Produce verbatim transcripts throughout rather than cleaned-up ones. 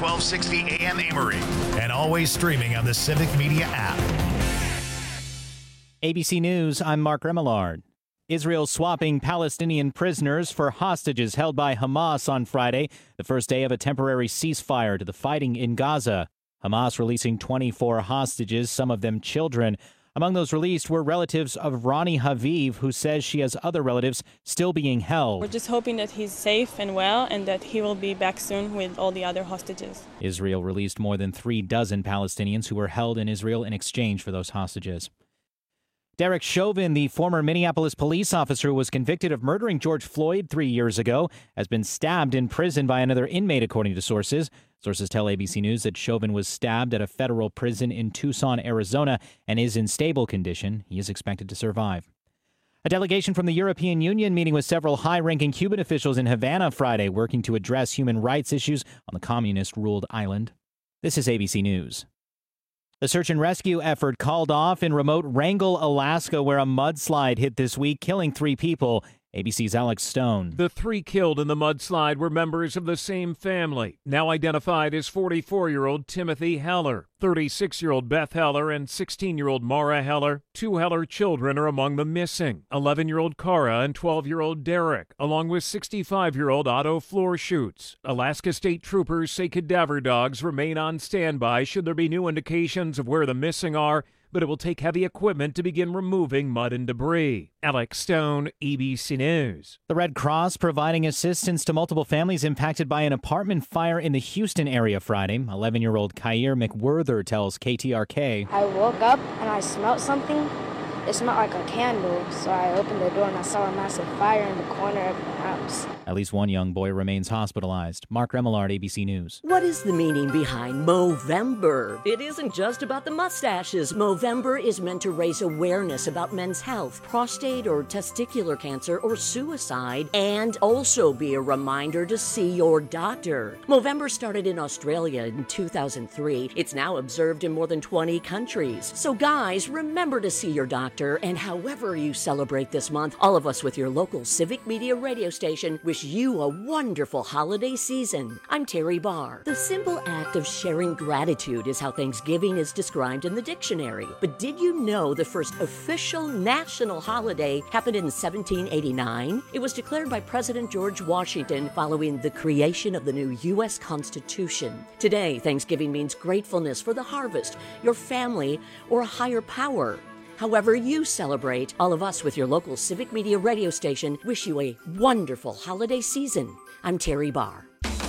twelve sixty A M Amory, and always streaming on the Civic Media app. A B C News, I'm Mark Remillard. Israel swapping Palestinian prisoners for hostages held by Hamas on Friday, the first day of a temporary ceasefire to the fighting in Gaza. Hamas releasing twenty-four hostages, some of them children. Among those released were relatives of Ronnie Haviv, who says she has other relatives still being held. We're just hoping that he's safe and well and that he will be back soon with all the other hostages. Israel released more than three dozen Palestinians who were held in Israel in exchange for those hostages. Derek Chauvin, the former Minneapolis police officer who was convicted of murdering George Floyd three years ago, has been stabbed in prison by another inmate, according to sources. Sources tell A B C News that Chauvin was stabbed at a federal prison in Tucson, Arizona, and is in stable condition. He is expected to survive. A delegation from the European Union meeting with several high-ranking Cuban officials in Havana Friday, working to address human rights issues on the communist-ruled island. This is A B C News. The search and rescue effort called off in remote Wrangell, Alaska, where a mudslide hit this week, killing three people. A B C's Alex Stone. The three killed in the mudslide were members of the same family, now identified as forty-four-year-old Timothy Heller, thirty-six-year-old Beth Heller, and sixteen-year-old Mara Heller. Two Heller children are among the missing, eleven-year-old Cara and twelve-year-old Derek, along with sixty-five-year-old Otto Floorschutz. Alaska State Troopers say cadaver dogs remain on standby should there be new indications of where the missing are, but it will take heavy equipment to begin removing mud and debris. Alex Stone, A B C News. The Red Cross providing assistance to multiple families impacted by an apartment fire in the Houston area Friday. eleven-year-old Kyer McWhirther tells K T R K. I woke up and I smelled something. It smelled like a candle, so I opened the door and I saw a massive fire in the corner of the house. At least one young boy remains hospitalized. Mark Remillard, A B C News. What is the meaning behind Movember? It isn't just about the mustaches. Movember is meant to raise awareness about men's health, prostate or testicular cancer, or suicide, and also be a reminder to see your doctor. Movember started in Australia in two thousand three. It's now observed in more than twenty countries. So guys, remember to see your doctor. And however you celebrate this month, all of us with your local Civic Media radio station wish you a wonderful holiday season. I'm Terry Barr. The simple act of sharing gratitude is how Thanksgiving is described in the dictionary. But did you know the first official national holiday happened in seventeen eighty-nine? It was declared by President George Washington following the creation of the new U S Constitution. Today, Thanksgiving means gratefulness for the harvest, your family, or a higher power. However you celebrate, all of us with your local Civic Media radio station wish you a wonderful holiday season. I'm Terry Barr.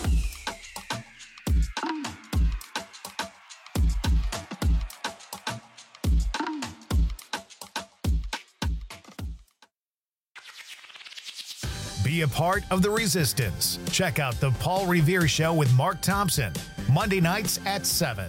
Be a part of the resistance. Check out The Paul Revere Show with Mark Thompson, Monday nights at seven.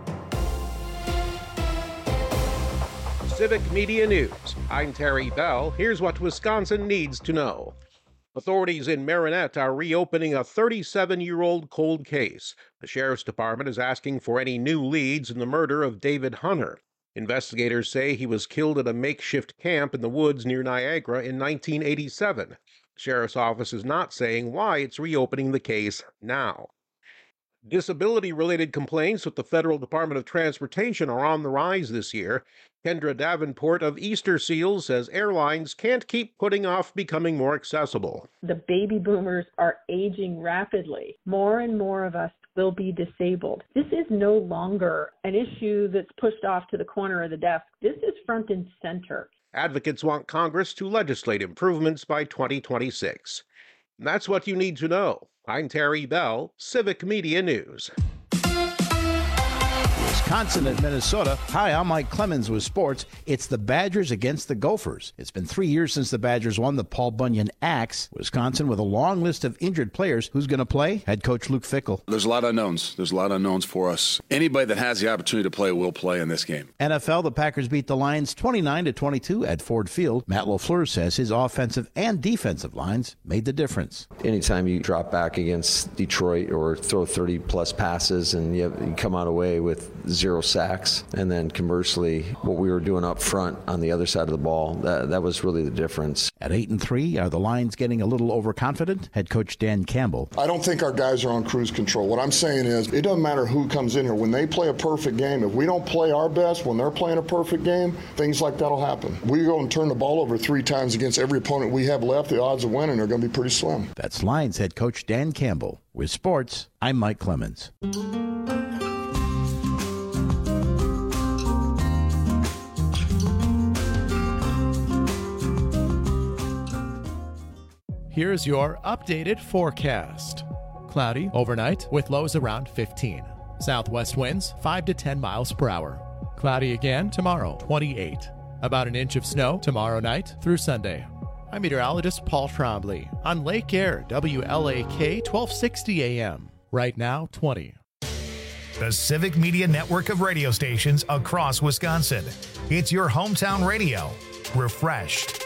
Civic Media News. I'm Terry Bell. Here's what Wisconsin needs to know. Authorities in Marinette are reopening a thirty-seven-year-old cold case. The Sheriff's Department is asking for any new leads in the murder of David Hunter. Investigators say he was killed at a makeshift camp in the woods near Niagara in nineteen eighty-seven. The Sheriff's Office is not saying why it's reopening the case now. Disability-related complaints with the Federal Department of Transportation are on the rise this year. Kendra Davenport of Easter Seals says airlines can't keep putting off becoming more accessible. The baby boomers are aging rapidly. More and more of us will be disabled. This is no longer an issue that's pushed off to the corner of the desk. This is front and center. Advocates want Congress to legislate improvements by twenty twenty-six. And that's what you need to know. I'm Terry Bell, Civic Media News. Wisconsin at Minnesota. Hi, I'm Mike Clemens with sports. It's the Badgers against the Gophers. It's been three years since the Badgers won the Paul Bunyan Axe. Wisconsin with a long list of injured players. Who's going to play? Head coach Luke Fickell. There's a lot of unknowns. There's a lot of unknowns for us. Anybody that has the opportunity to play will play in this game. N F L, the Packers beat the Lions twenty-nine to twenty-two at Ford Field. Matt LaFleur says his offensive and defensive lines made the difference. Anytime you drop back against Detroit or throw thirty-plus passes and you, have, you come out away with zero sacks. And then conversely, what we were doing up front on the other side of the ball, that, that was really the difference. At eight and three, are the Lions getting a little overconfident? Head coach Dan Campbell. I don't think our guys are on cruise control. What I'm saying is, it doesn't matter who comes in here. When they play a perfect game, if we don't play our best, when they're playing a perfect game, things like that will happen. We go and turn the ball over three times against every opponent we have left, the odds of winning are going to be pretty slim. That's Lions head coach Dan Campbell. With sports, I'm Mike Clemens. Here's your updated forecast. Cloudy overnight with lows around fifteen. Southwest winds five to ten miles per hour. Cloudy again tomorrow, twenty-eight. About an inch of snow tomorrow night through Sunday. I'm meteorologist Paul Trombley on Lake Air, W L A K twelve sixty A M. Right now, twenty. The Civic Media network of radio stations across Wisconsin. It's your hometown radio. Refreshed.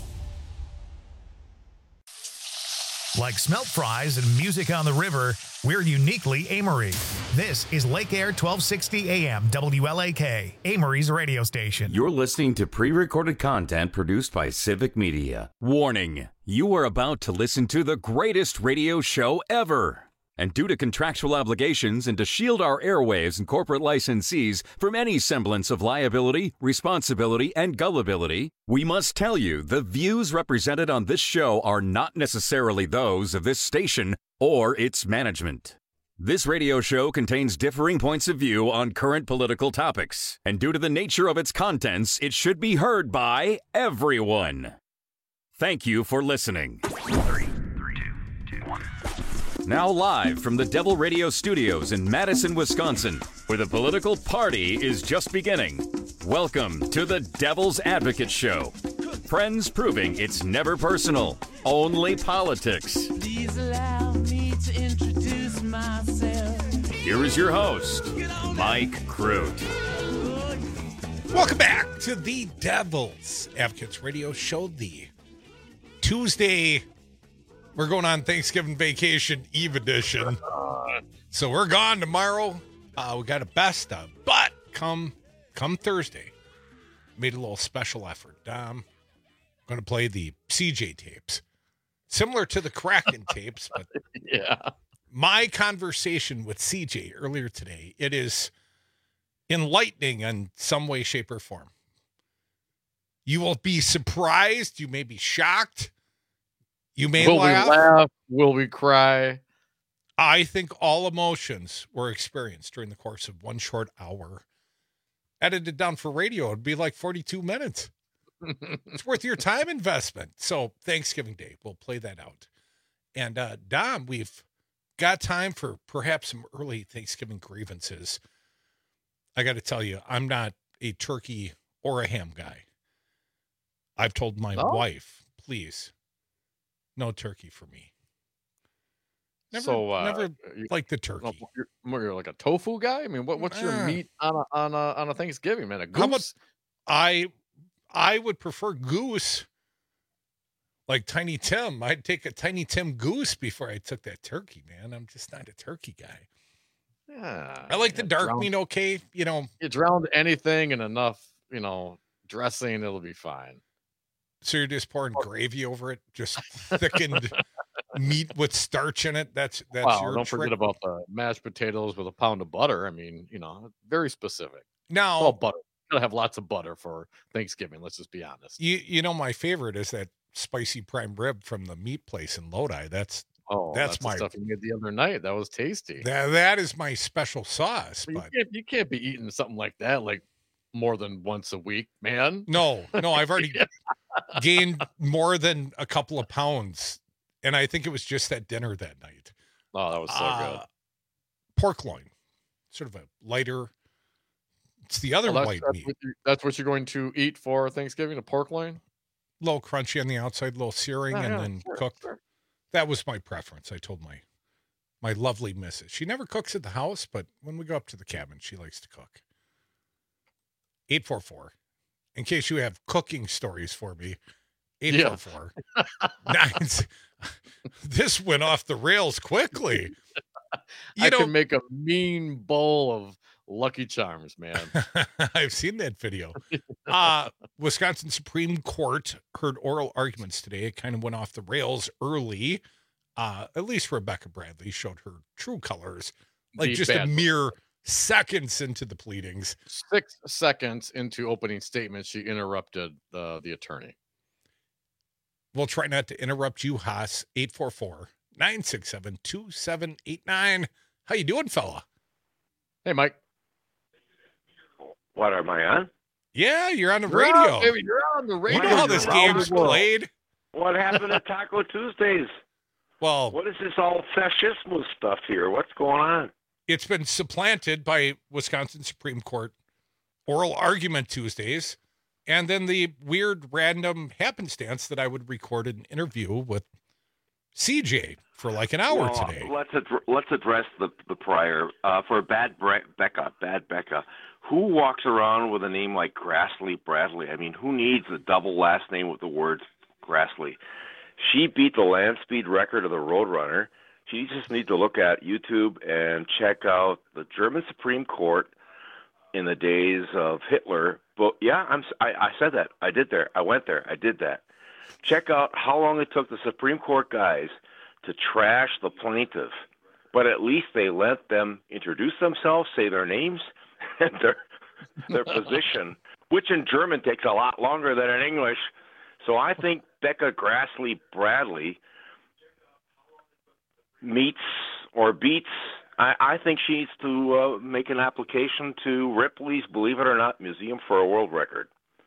Like smelt fries and music on the river, we're uniquely Amory. This is Lake Air twelve sixty A M W L A K, Amory's radio station. You're listening to pre-recorded content produced by Civic Media. Warning, you are about to listen to the greatest radio show ever. And due to contractual obligations and to shield our airwaves and corporate licensees from any semblance of liability, responsibility, and gullibility, we must tell you the views represented on this show are not necessarily those of this station or its management. This radio show contains differing points of view on current political topics, and due to the nature of its contents, it should be heard by everyone. Thank you for listening. Now live from the Devil Radio Studios in Madison, Wisconsin, where the political party is just beginning. Welcome to the Devil's Advocate Show. Friends proving it's never personal, only politics. Please allow me to introduce myself. Here is your host, Mike Crute. Welcome back to the Devil's Advocates Radio Show, the Tuesday. We're going on Thanksgiving Vacation Eve edition. So we're gone tomorrow. Uh, we got a best of. But come come Thursday, made a little special effort. Um, going to play the C J tapes. Similar to the Kraken tapes. But yeah. My conversation with C J earlier today, it is enlightening in some way, shape, or form. You will be surprised. You may be shocked. You may will laugh. we laugh? Will we cry? I think all emotions were experienced during the course of one short hour. Edited down for radio, it'd be like forty-two minutes. It's worth your time investment. So Thanksgiving Day, we'll play that out. And uh, Dom, we've got time for perhaps some early Thanksgiving grievances. I got to tell you, I'm not a turkey or a ham guy. I've told my oh. wife, please, no turkey for me. Never, so uh, never like the turkey. You're, you're like a tofu guy. I mean, what, what's your uh, meat on a on a on a Thanksgiving, man? A goose? How about, I I would prefer goose. Like Tiny Tim, I'd take a Tiny Tim goose before I took that turkey, man. I'm just not a turkey guy. Yeah, I like the dark drown, meat. Okay, you know, you drown anything in enough, you know, dressing, it'll be fine. So you're just pouring gravy over it, just thickened meat with starch in it. That's that's wow, your don't trick. Forget about the mashed potatoes with a pound of butter. I mean, you know, very specific. Now, well, butter. You gotta have lots of butter for Thanksgiving. Let's just be honest. You you know, my favorite is that spicy prime rib from the meat place in Lodi. That's oh, that's, that's my the stuff you made the other night. That was tasty. That that is my special sauce. But but you can't, you can't be eating something like that like more than once a week, man. No, no, I've already yeah. gained more than a couple of pounds, and I think it was just that dinner that night. Oh, that was so uh, good. Pork loin, sort of a lighter. It's the other well, that's, white that's meat. What you, that's what you're going to eat for Thanksgiving, a pork loin? A little crunchy on the outside, a little searing, oh, and yeah, then sure, cooked. Sure. That was my preference. I told my my lovely missus. She never cooks at the house, but when we go up to the cabin, she likes to cook. eight four four, in case you have cooking stories for me, eight four four. Nine. This went off the rails quickly. You I know, can make a mean bowl of Lucky Charms, man. I've seen that video. Uh, Wisconsin Supreme Court heard oral arguments today. It kind of went off the rails early. Uh, at least Rebecca Bradley showed her true colors, like The just a bad mere seconds into the pleadings. Six seconds into opening statement, she interrupted uh, the attorney. We'll try not to interrupt you, Haas. eight four four, nine six seven, two seven eight nine. How you doing, fella? Hey, Mike. What, am I on? Yeah, you're on the You're radio. on, baby, you're on the radio. You know how this Around game's the world. played? What happened to Taco Tuesdays? Well, what is this all fascismo stuff here? What's going on? It's been supplanted by Wisconsin Supreme Court oral argument Tuesdays, and then the weird random happenstance that I would record an interview with C J for like an hour Well, today. Let's ad- let's address the the prior uh, for Bad Bre- Becca. Bad Becca. Who walks around with a name like Grassley Bradley? I mean, who needs a double last name with the word Grassley? She beat the land speed record of the Roadrunner. She just needs to look at YouTube and check out the German Supreme Court in the days of Hitler. But yeah, I'm I, I said that. I did there. I went there. I did that. Check out how long it took the Supreme Court guys to trash the plaintiff. But at least they let them introduce themselves, say their names and their their position, which in German takes a lot longer than in English. So I think Becca Grassley Bradley meets or beats. I, I think she needs to uh, make an application to Ripley's, believe it or not, Museum for a World Record.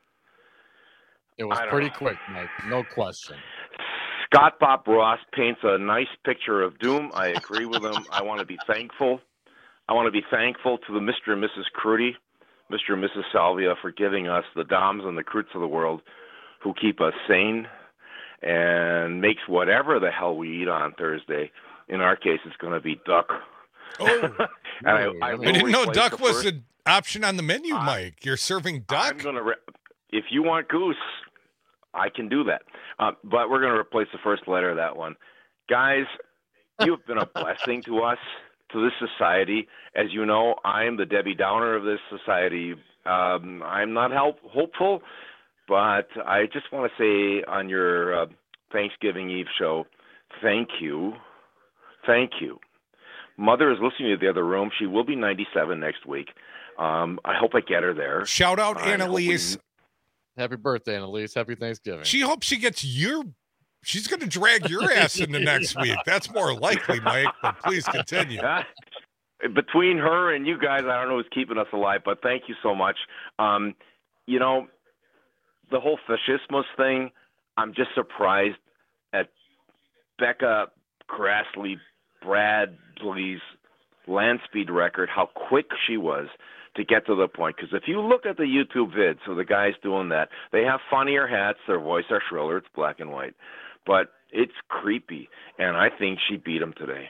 It was I don't pretty know. quick, Mike. No question. Scott Bob Ross paints a nice picture of doom. I agree with him. I want to be thankful. I want to be thankful to the Mister and Missus Crudy, Mister and Missus Salvia, for giving us the Doms and the Crutes of the world who keep us sane and makes whatever the hell we eat on Thursday. In our case, it's going to be duck. Oh, and I, I, I will didn't know replace duck the was first- an option on the menu, I- Mike. You're serving I'm duck? gonna re- if you want goose, I can do that. Uh, but we're going to replace the first letter of that one. Guys, you've been a blessing to us, to this society. As you know, I'm the Debbie Downer of this society. Um, I'm not help- hopeful, but I just want to say on your uh, Thanksgiving Eve show, thank you. Thank you. Mother is listening to the other room. She will be ninety-seven next week. Um, I hope I get her there. Shout out I'm Annalise. Happy birthday, Annalise. Happy Thanksgiving. She hopes she gets your. She's going to drag your ass into next week. That's more likely, Mike. But please continue. Between her and you guys, I don't know who's keeping us alive, but thank you so much. Um, you know, the whole fascismus thing, I'm just surprised at Becca Grassley Bradley's land speed record, how quick she was to get to the point. Because if you look at the YouTube vids of the guys doing that, they have funnier hats, their voice are shriller, it's black and white. But it's creepy, and I think she beat him today.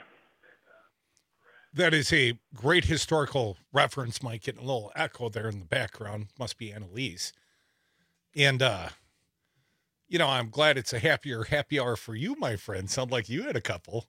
That is a great historical reference, Mike. Getting a little echo there in the background. Must be Annalise. And, uh, you know, I'm glad it's a happier happy hour for you, my friend. Sound like you had a couple.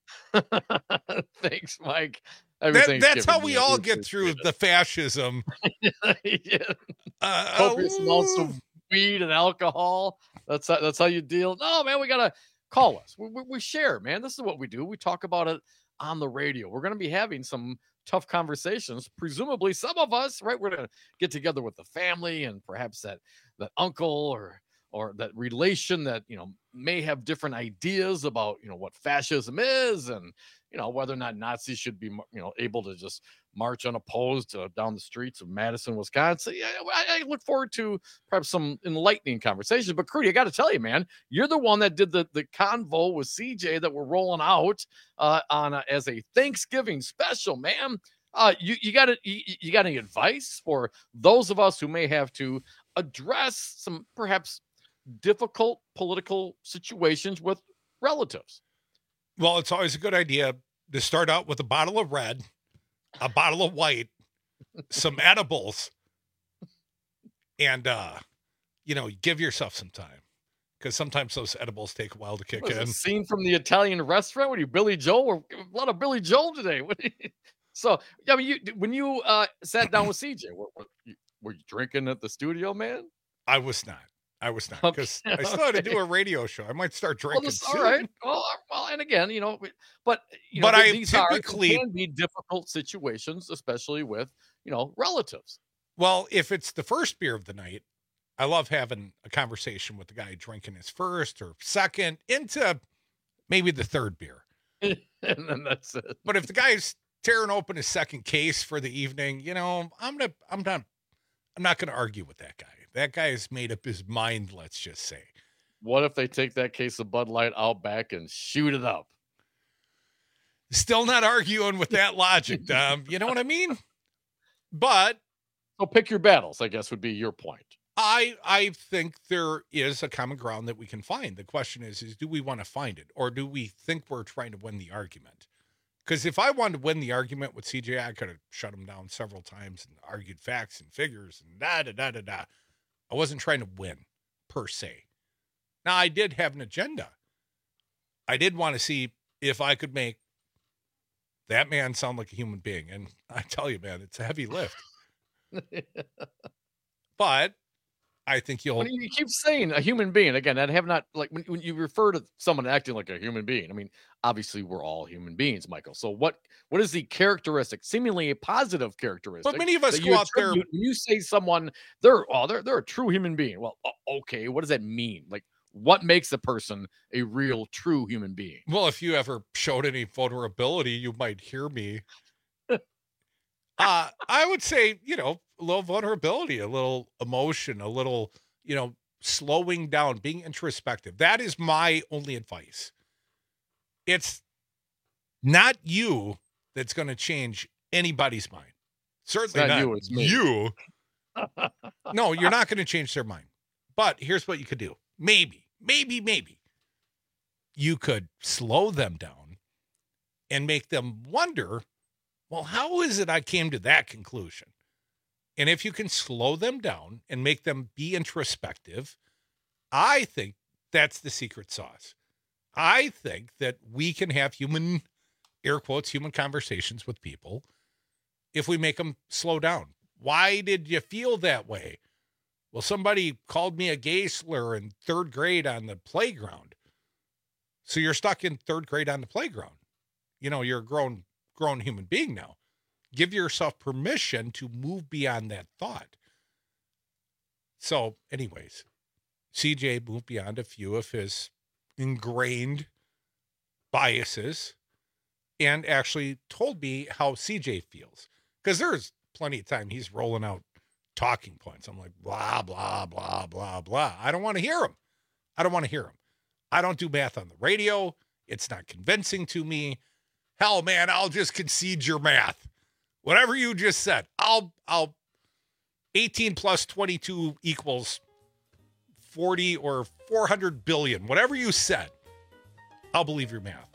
Thanks, Mike. That, Happy that's how Thanksgiving, we man. all We get through the fascism. yeah. Uh, Copious amounts of weed and alcohol. That's how, that's how you deal. No, man, we gotta call us. We, we, we share, man. This is what we do. We talk about it on the radio. We're gonna be having some tough conversations. Presumably, some of us, right? We're gonna get together with the family and perhaps that that uncle or or that relation that you know may have different ideas about you know what fascism is and you know whether or not Nazis should be you know able to just march unopposed uh, down the streets of Madison, Wisconsin. Yeah, I, I look forward to perhaps some enlightening conversations. But Crudy, I got to tell you, man, you're the one that did the the convo with C J that we're rolling out uh, on a, as a Thanksgiving special, man. Uh, you you got it. You, you got any advice for those of us who may have to address some perhaps difficult political situations with relatives? Well, it's always a good idea to start out with a bottle of red, a bottle of white, some edibles, and, uh, you know, give yourself some time. Because sometimes those edibles take a while to kick What is in. a scene from the Italian restaurant? What are you, Billy Joel? We're a lot of Billy Joel today. What are you, So, I mean, you when you uh, sat down with C J, were, were, you, were you drinking at the studio, man? I was not. I was not because okay, I still okay. had to do a radio show. I might start drinking. Well, soon. All right. Well, well, and again, you know, but you but know, I these typically are, can be difficult situations, especially with you know relatives. Well, if it's the first beer of the night, I love having a conversation with the guy drinking his first or second into maybe the third beer, and then that's it. But if the guy's tearing open his second case for the evening, you know, I'm gonna, I'm not, I'm not gonna argue with that guy. That guy has made up his mind, let's just say. What if they take that case of Bud Light out back and shoot it up? Still not arguing with that logic, Dom. You know what I mean? But so pick your battles, I guess, would be your point. I I think there is a common ground that we can find. The question is, is do we want to find it, or do we think we're trying to win the argument? Because if I wanted to win the argument with C J, I could have shut him down several times and argued facts and figures and da da da da da. I wasn't trying to win, per se. Now, I did have an agenda. I did want to see if I could make that man sound like a human being. And I tell you, man, it's a heavy lift. But I think you'll... When you keep saying a human being, again, I have not, like, when, when you refer to someone acting like a human being, I mean, obviously we're all human beings, Michael. So what what is the characteristic, seemingly a positive characteristic? But many of us go out there... When you say someone, they're, oh, they're, they're a true human being. Well, okay, what does that mean? Like, what makes a person a real, true human being? Well, if you ever showed any vulnerability, you might hear me. uh, I would say, you know, a little vulnerability, a little emotion, a little, you know, slowing down, being introspective. That is my only advice. It's not you that's going to change anybody's mind. Certainly not, not you. It's me. You. No, you're not going to change their mind. But here's what you could do. Maybe, maybe, maybe you could slow them down and make them wonder, well, how is it I came to that conclusion? And if you can slow them down and make them be introspective, I think that's the secret sauce. I think that we can have human, air quotes, human conversations with people if we make them slow down. Why did you feel that way? Well, somebody called me a gay slur in third grade on the playground. So you're stuck in third grade on the playground. You know, you're a grown, grown human being now. Give yourself permission to move beyond that thought. So, anyways, C J moved beyond a few of his ingrained biases and actually told me how C J feels. Because there's plenty of time he's rolling out talking points. I'm like, blah, blah, blah, blah, blah. I don't want to hear him. I don't want to hear him. I don't do math on the radio. It's not convincing to me. Hell, man, I'll just concede your math. Whatever you just said, I'll, I'll, eighteen plus twenty-two equals forty or four hundred billion. Whatever you said, I'll believe your math.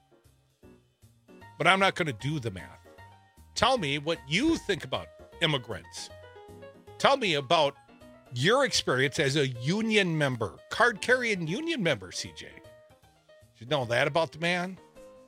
But I'm not going to do the math. Tell me what you think about immigrants. Tell me about your experience as a union member, card-carrying union member, C J. Did you know that about the man?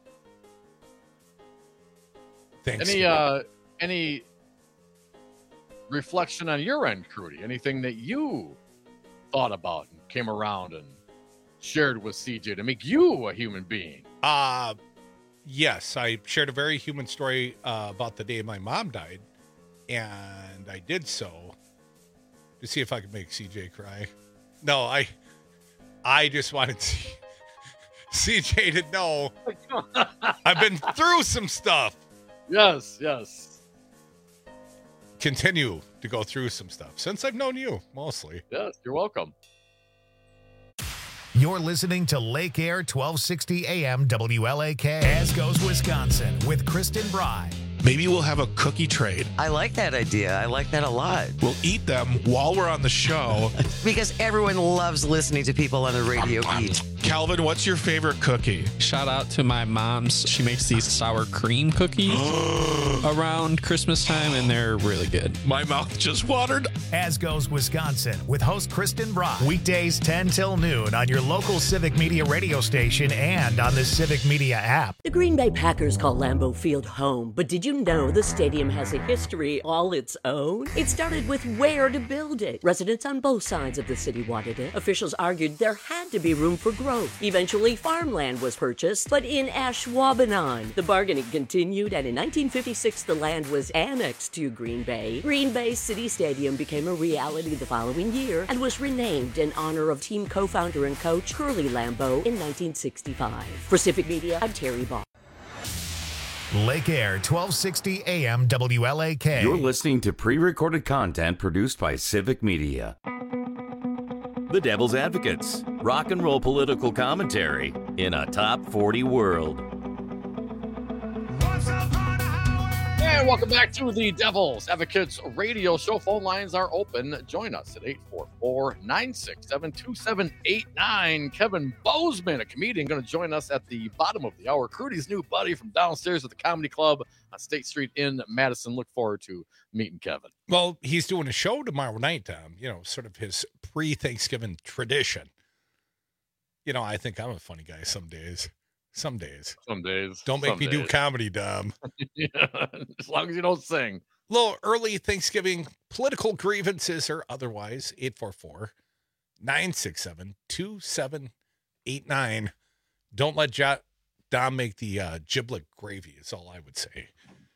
Thanks. Any uh, any reflection on your end, Crudy? Anything that you thought about and came around and shared with C J to make you a human being? Uh, yes, I shared a very human story uh, about the day my mom died, and I did so to see if I could make C J cry. No, I, I just wanted to C J to know I've been through some stuff. Yes, yes. Continue to go through some stuff since I've known you, mostly. Yes, you're welcome. You're listening to Lake Air twelve sixty A M W L A K. As goes Wisconsin with Kristen Bry. Maybe we'll have a cookie trade. I like that idea. I like that a lot. We'll eat them while we're on the show. Because everyone loves listening to people on the radio eat. Calvin, what's your favorite cookie? Shout out to my mom's. She makes these sour cream cookies around Christmas time, and they're really good. My mouth just watered. As goes Wisconsin with host Kristen Brock. Weekdays ten till noon on your local Civic Media radio station and on the Civic Media app. The Green Bay Packers call Lambeau Field home, but did you know the stadium has a history all its own? It started with where to build it. Residents on both sides of the city wanted it. Officials argued there had to be room for growth. Eventually, farmland was purchased, but in Ashwaubenon. The bargaining continued, and in nineteen fifty-six, the land was annexed to Green Bay. Green Bay City Stadium became a reality the following year and was renamed in honor of team co-founder and coach Curly Lambeau in nineteen sixty-five. For Civic Media, I'm Terry Ball. Lake Air, twelve sixty A M W L A K. You're listening to pre-recorded content produced by Civic Media. The Devil's Advocates, rock and roll political commentary in a top forty world. And welcome back to the Devil's Advocates radio show. Phone lines are open. Join us at eight four four, nine six seven, two seven eight nine. Kevin Bozeman, a comedian, going to join us at the bottom of the hour. Crudy's new buddy from downstairs at the Comedy Club on State Street in Madison. Look forward to meeting Kevin. Well, he's doing a show tomorrow night, um, you know, sort of his pre-Thanksgiving tradition. You know, I think I'm a funny guy some days. Some days. Some days. Don't make Some me days. do comedy, Dom. Yeah, as long as you don't sing. Little early Thanksgiving political grievances or otherwise, eight four four, nine six seven, two seven eight nine. Don't let jo- Dom make the uh, giblet gravy is all I would say.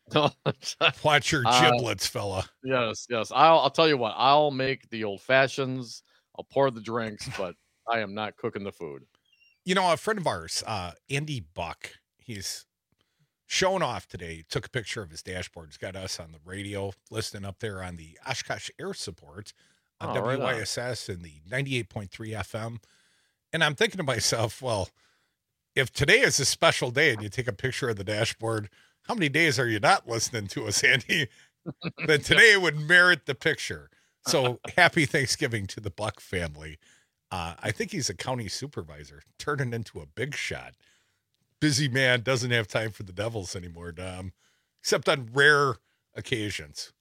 Watch your giblets, uh, fella. Yes, yes. I'll, I'll tell you what. I'll make the old fashions. I'll pour the drinks, but I am not cooking the food. You know, a friend of ours, uh, Andy Buck, he's showing off today. Took a picture of his dashboard. He's got us on the radio, listening up there on the Oshkosh Air Support on Oh, W Y right S S and the ninety-eight point three F M. And I'm thinking to myself, well, if today is a special day and you take a picture of the dashboard, how many days are you not listening to us, Andy? Then today would merit the picture. So happy Thanksgiving to the Buck family. Uh, I think he's a county supervisor, turning into a big shot. Busy man, doesn't have time for the Devils anymore, Dom, except on rare occasions.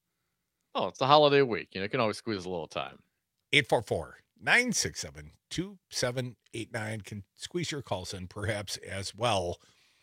Oh, it's the holiday week. You know, you can always squeeze a little time. eight four four, nine six seven, two seven eight nine can squeeze your calls in perhaps as well.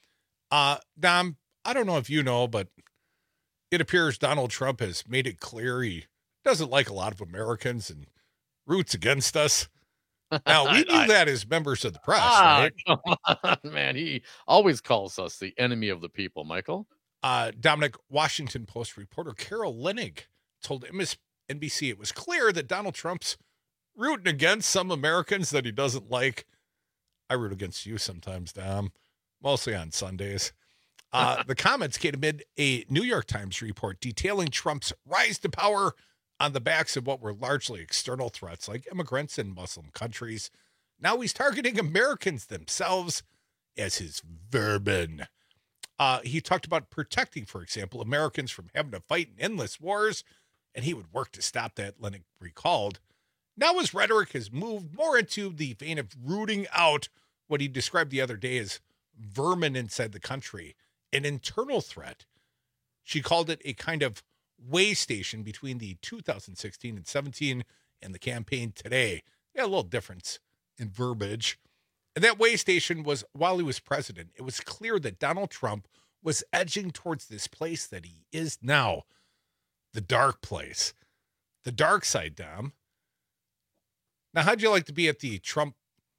Uh, Dom, I don't know if you know, but it appears Donald Trump has made it clear he doesn't like a lot of Americans and roots against us. Now, we do I, that as members of the press, ah, right? Come on, man. He always calls us the enemy of the people, Michael. Uh, Dominic, Washington Post reporter Carol Lenig told M S N B C it was clear that Donald Trump's rooting against some Americans that he doesn't like. I root against you sometimes, Dom, mostly on Sundays. Uh, the comments came amid a New York Times report detailing Trump's rise to power on the backs of what were largely external threats like immigrants in Muslim countries. Now he's targeting Americans themselves as his vermin. Uh, he talked about protecting, for example, Americans from having to fight in endless wars, and he would work to stop that, Lenig recalled. Now his rhetoric has moved more into the vein of rooting out what he described the other day as vermin inside the country, an internal threat. She called it a kind of way station between the two thousand sixteen and seventeen and the campaign today. Yeah, a little difference in verbiage. And that way station was while he was president. It was clear that Donald Trump was edging towards this place that he is now, the dark place, the dark side, Dom. Now, how'd you like to be at the Trump,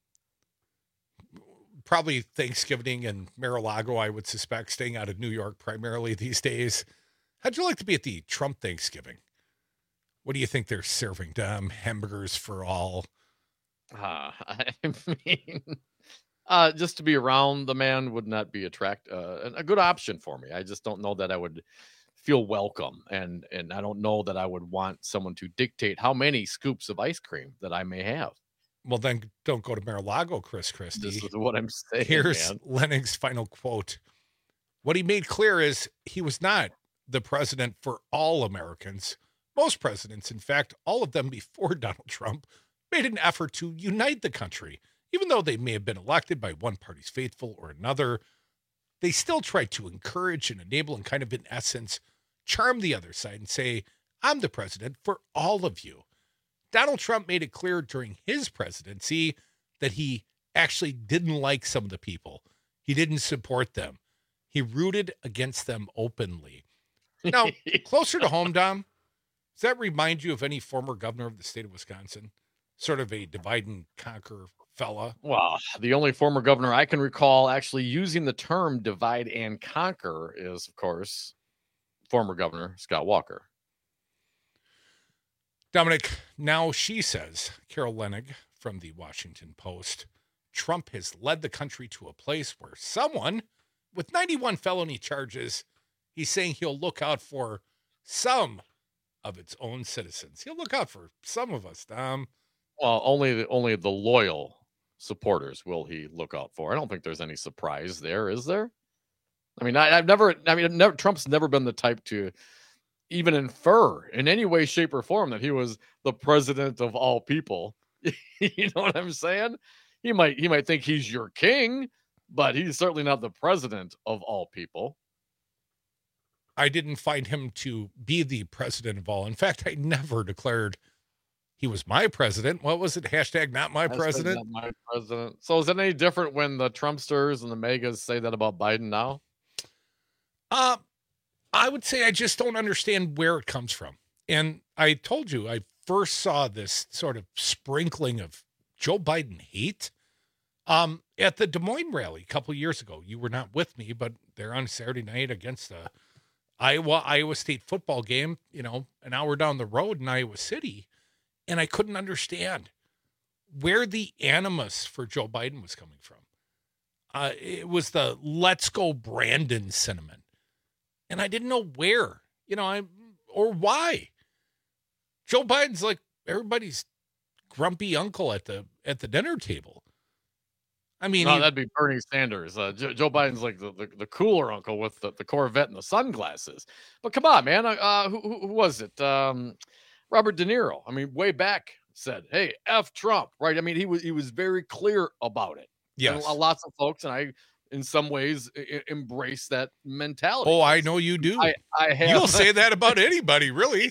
probably Thanksgiving in Mar-a-Lago, I would suspect, staying out of New York primarily these days. How'd you like to be at the Trump Thanksgiving? What do you think they're serving, Dom? Hamburgers for all? Uh, I mean, uh, just to be around the man would not be attract uh, a good option for me. I just don't know that I would feel welcome, and and I don't know that I would want someone to dictate how many scoops of ice cream that I may have. Well, then don't go to Mar-a-Lago, Chris Christie. This is what I'm saying. Here's man. Lenig's final quote. What he made clear is he was not the president for all Americans. Most presidents, in fact, all of them before Donald Trump, made an effort to unite the country even though they may have been elected by one party's faithful or another, they still try to encourage and enable and kind of, in essence, charm the other side and say, I'm the president for all of you. Donald Trump made it clear during his presidency that he actually didn't like some of the people. He didn't support them. He rooted against them openly. Now, closer to home, Dom, does that remind you of any former governor of the state of Wisconsin? Sort of a divide and conquer fella? Well, the only former governor I can recall actually using the term divide and conquer is, of course, former Governor Scott Walker. Dominic, now she says, Carol Leonnig from the Washington Post, Trump has led the country to a place where someone with ninety-one felony charges, he's saying he'll look out for some of its own citizens. He'll look out for some of us, Dom. Well, only the, only the loyal supporters will he look out for. I don't think there's any surprise there, is there? I mean, I, I've never, I mean, never, Trump's never been the type to even infer in any way, shape, or form that he was the president of all people. You know what I'm saying? He might, he might think he's your king, but he's certainly not the president of all people. I didn't find him to be the president of all. In fact, I never declared he was my president. What was it? Hashtag not my Hashtag president. not my president. So is it any different when the Trumpsters and the megas say that about Biden now? Uh, I would say I just don't understand where it comes from. And I told you, I first saw this sort of sprinkling of Joe Biden hate um, at the Des Moines rally a couple of years ago. You were not with me, but they're on Saturday night against the Iowa, Iowa State football game, you know, an hour down the road in Iowa City. And I couldn't understand where the animus for Joe Biden was coming from. Uh, it was the let's go Brandon sentiment. And I didn't know where, you know, I or why. Joe Biden's like everybody's grumpy uncle at the at the dinner table. I mean, no, he, that'd be Bernie Sanders. Uh, Joe, Joe Biden's like the, the, the cooler uncle with the, the Corvette and the sunglasses. But come on, man. Uh, who, who was it? Um, Robert De Niro. I mean, way back said, "Hey, F Trump," right? I mean, he was he was very clear about it. Yes, and lots of folks, and I, in some ways, I- embrace that mentality. Oh, I know you do. I, I have. You'll say that about anybody, really.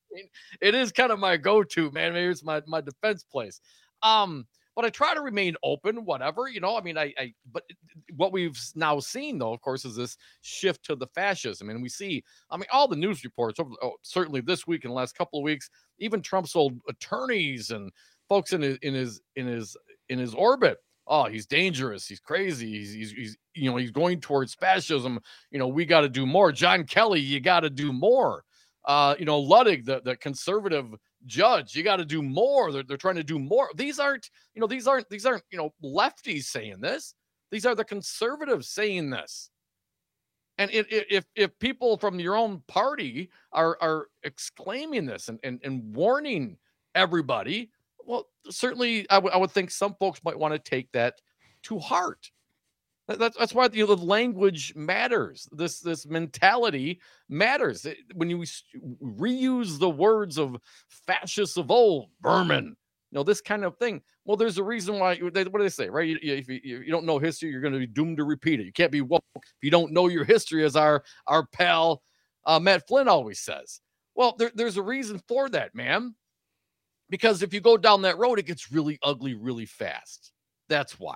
It is kind of my go-to, man. Maybe it's my my defense place. Um, but I try to remain open, whatever, you know. I mean, I, I but what we've now seen, though, of course, is this shift to the fascism. I mean, we see, I mean, all the news reports, over, oh, certainly this week and the last couple of weeks, even Trump's old attorneys and folks in his in his in his in his orbit. Oh, he's dangerous. He's crazy. He's, he's, he's you know, he's going towards fascism. You know, we got to do more. John Kelly, you got to do more. Uh, you know, Ludwig, the, the conservative judge, you got to do more. They're, they're trying to do more. These aren't, you know, these aren't, these aren't, you know, lefties saying this. These are the conservatives saying this. And it, it, if if people from your own party are are exclaiming this and, and, and warning everybody, well, certainly I, w- I would think some folks might want to take that to heart. That's that's why the, the language matters. This this mentality matters. It, when you reuse the words of fascists of old, vermin, you know, this kind of thing. Well, there's a reason why. They, what do they say, right? You, you, if you, you don't know history, you're going to be doomed to repeat it. You can't be woke if you don't know your history, as our our pal uh, Matt Flynn always says. Well, there, there's a reason for that, man. Because if you go down that road, it gets really ugly really fast. That's why.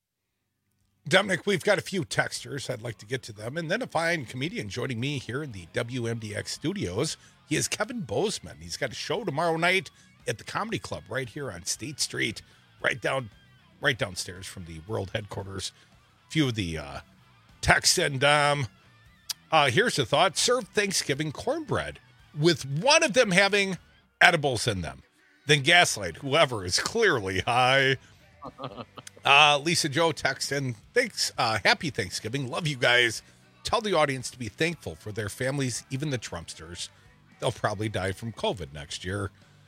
Dominic, we've got a few texters. I'd like to get to them. And then a fine comedian joining me here in the W M D X studios. He is Kevin Bozeman. He's got a show tomorrow night at the Comedy Club right here on State Street, right down, right downstairs from the world headquarters. A few of the uh, texts and um, uh, here's a thought. Serve Thanksgiving cornbread with one of them having edibles in them. Then gaslight whoever is clearly high. Uh, Lisa Joe text in, thanks, uh, happy Thanksgiving. Love you guys. Tell the audience to be thankful for their families, even the Trumpsters. They'll probably die from COVID next year.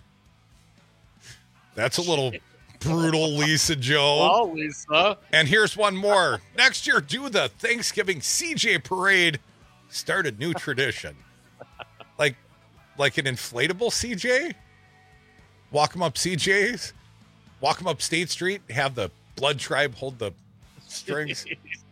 That's a little brutal, Lisa Joe. Oh, Lisa. And here's one more. Next year, do the Thanksgiving C J parade. Start a new tradition. Like, like an inflatable C J? Walk them up C J's. Walk them up State Street, have the Blood Tribe hold the strings.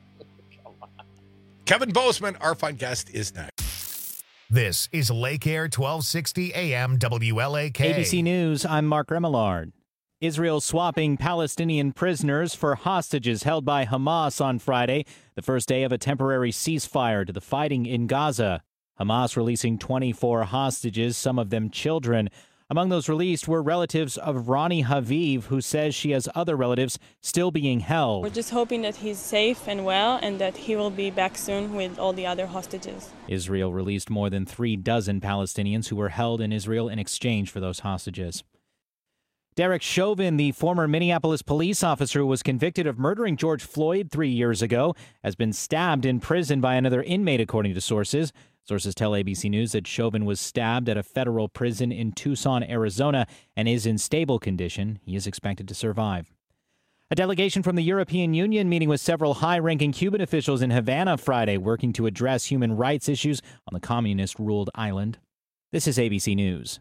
Kevin Bozeman, our fine guest, is next. This is Lake Air twelve sixty A M W L A K. A B C News, I'm Mark Remillard. Israel swapping Palestinian prisoners for hostages held by Hamas on Friday, the first day of a temporary ceasefire to the fighting in Gaza. Hamas releasing twenty-four hostages, some of them children. Among those released were relatives of Ronnie Haviv, who says she has other relatives still being held. We're just hoping that he's safe and well and that he will be back soon with all the other hostages. Israel released more than three dozen Palestinians who were held in Israel in exchange for those hostages. Derek Chauvin, the former Minneapolis police officer who was convicted of murdering George Floyd three years ago, has been stabbed in prison by another inmate, according to sources. Sources tell A B C News that Chauvin was stabbed at a federal prison in Tucson, Arizona, and is in stable condition. He is expected to survive. A delegation from the European Union meeting with several high-ranking Cuban officials in Havana Friday, working to address human rights issues on the communist-ruled island. This is A B C News.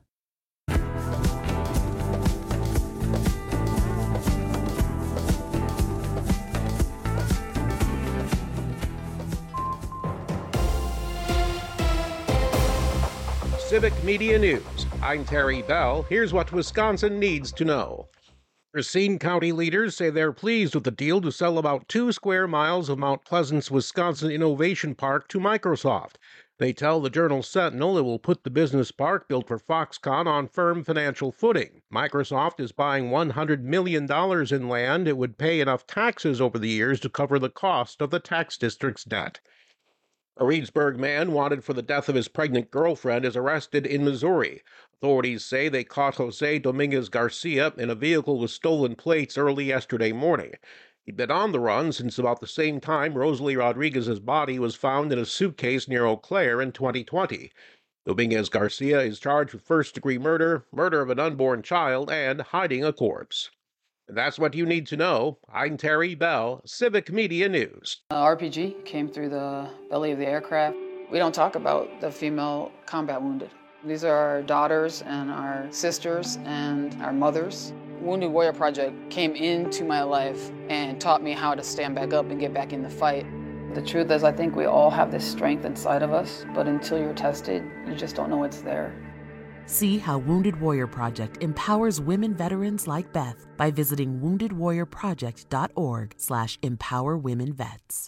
Civic Media News. I'm Terry Bell. Here's what Wisconsin needs to know. Racine County leaders say they're pleased with the deal to sell about two square miles of Mount Pleasant's Wisconsin Innovation Park to Microsoft. They tell the Journal Sentinel it will put the business park built for Foxconn on firm financial footing. Microsoft is buying one hundred million dollars in land. It would pay enough taxes over the years to cover the cost of the tax district's debt. A Reedsburg man wanted for the death of his pregnant girlfriend is arrested in Missouri. Authorities say they caught Jose Dominguez Garcia in a vehicle with stolen plates early yesterday morning. He'd been on the run since about the same time Rosalie Rodriguez's body was found in a suitcase near Eau Claire in twenty twenty. Dominguez Garcia is charged with first-degree murder, murder of an unborn child, and hiding a corpse. And that's what you need to know. I'm Terry Bell, Civic Media News. Uh, R P G came through the belly of the aircraft. We don't talk about the female combat wounded. These are our daughters and our sisters and our mothers. Wounded Warrior Project came into my life and taught me how to stand back up and get back in the fight. The truth is, I think we all have this strength inside of us, but until you're tested, you just don't know it's there. See how Wounded Warrior Project empowers women veterans like Beth by visiting wounded warrior project dot org slash empower women vets.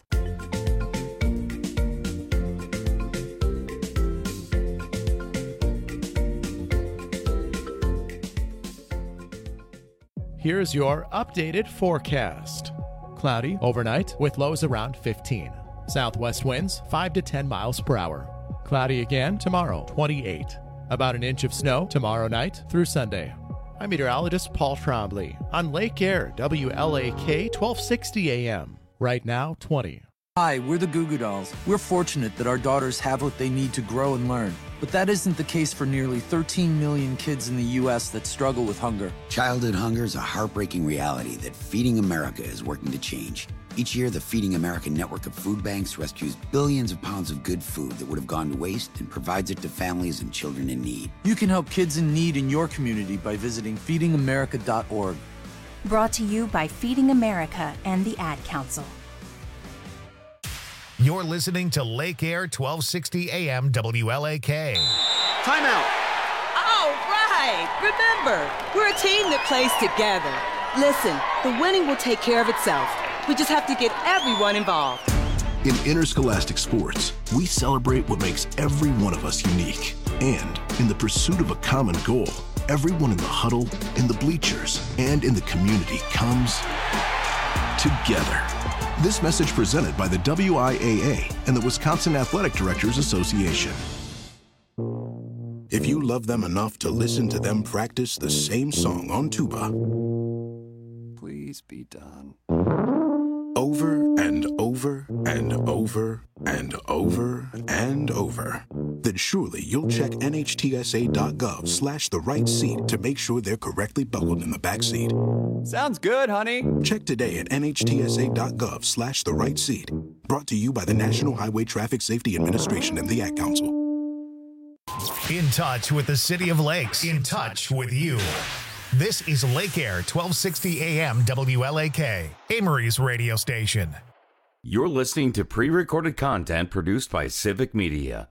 Here's your updated forecast. Cloudy overnight with lows around fifteen. Southwest winds five to ten miles per hour. Cloudy again tomorrow, twenty-eight. About an inch of snow tomorrow night through Sunday. I'm meteorologist Paul Trombley on Lake Air, W L A K twelve sixty A M. Right now, twenty. Hi, we're the Goo Goo Dolls. We're fortunate that our daughters have what they need to grow and learn. But that isn't the case for nearly thirteen million kids in the U S that struggle with hunger. Childhood hunger is a heartbreaking reality that Feeding America is working to change. Each year, the Feeding America network of food banks rescues billions of pounds of good food that would have gone to waste and provides it to families and children in need. You can help kids in need in your community by visiting feeding america dot org. Brought to you by Feeding America and the Ad Council. You're listening to Lake Air twelve sixty A M W L A K. Timeout. All right. Remember, we're a team that plays together. Listen, the winning will take care of itself. We just have to get everyone involved. In interscholastic sports, we celebrate what makes every one of us unique. And in the pursuit of a common goal, everyone in the huddle, in the bleachers, and in the community comes together. This message presented by the W I A A and the Wisconsin Athletic Directors Association. If you love them enough to listen to them practice the same song on tuba, please be done. Over and over and over and over and over, then surely you'll check N H T S A dot gov slash the right seat to make sure they're correctly buckled in the back seat. Sounds good, honey. Check today at N H T S A dot gov slash the right seat. Brought to you by the National Highway Traffic Safety Administration and the Ad Council. In touch with the City of Lakes. In touch with you. This is Lake Air twelve sixty A M W L A K, Amory's radio station. You're listening to pre-recorded content produced by Civic Media.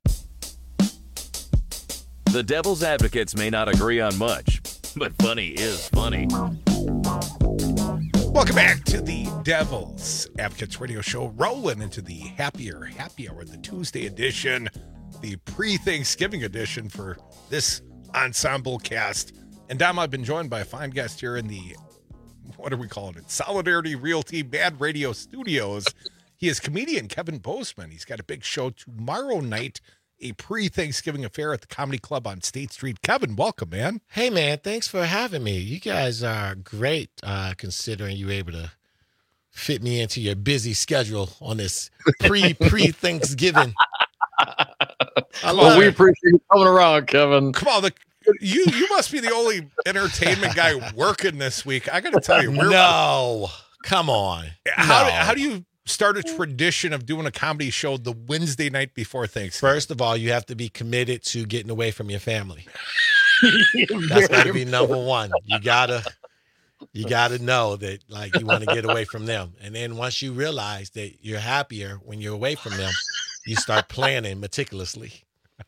The Devil's Advocates may not agree on much, but funny is funny. Welcome back to the Devil's Advocates radio show, rolling into the happier happy hour, the Tuesday edition, the pre-Thanksgiving edition for this ensemble cast. And Dom, I've been joined by a fine guest here in the, what are we calling it, Solidarity Realty Bad Radio Studios. He is comedian Kevin Bozeman. He's got a big show tomorrow night, a pre-Thanksgiving affair at the Comedy Club on State Street. Kevin, welcome, man. Hey, man, thanks for having me. You guys are great, uh, considering you were able to fit me into your busy schedule on this pre pre Thanksgiving. Well, we appreciate you coming around, Kevin. Come on, the, you you must be the only entertainment guy working this week. I got to tell you, we're, no, come on. How no. do, how do you start a tradition of doing a comedy show the Wednesday night before Thanksgiving? First of all, you have to be committed to getting away from your family. That's got to be number one. You gotta, you gotta know that like you want to get away from them, and then once you realize that you're happier when you're away from them, you start planning meticulously.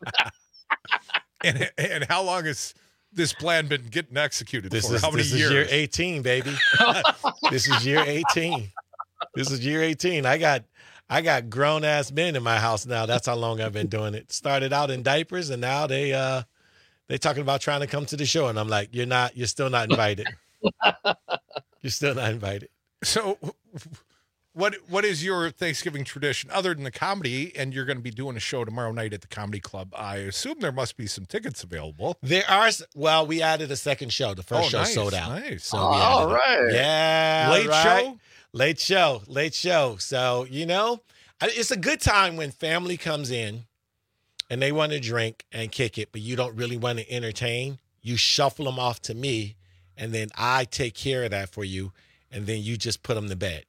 and and how long has this plan been getting executed This for? is How many this years? is year eighteen, baby. This is year eighteen. This is year eighteen. I got I got grown ass men in my house now. That's how long I've been doing it. Started out in diapers, and now they uh they talking about trying to come to the show, and I'm like, you're not. You're still not invited. You're still not invited. So, what what is your Thanksgiving tradition other than the comedy? And you're going to be doing a show tomorrow night at the Comedy Club. I assume there must be some tickets available. There are. Well, we added a second show. The first Oh, show nice, sold out. nice. So Oh, we added all it. right. Yeah. Late right. show? Late show. Late show. So, you know, I- it's a good time when family comes in and they want to drink and kick it, but you don't really want to entertain. You shuffle them off to me, and then I take care of that for you, and then you just put them to bed.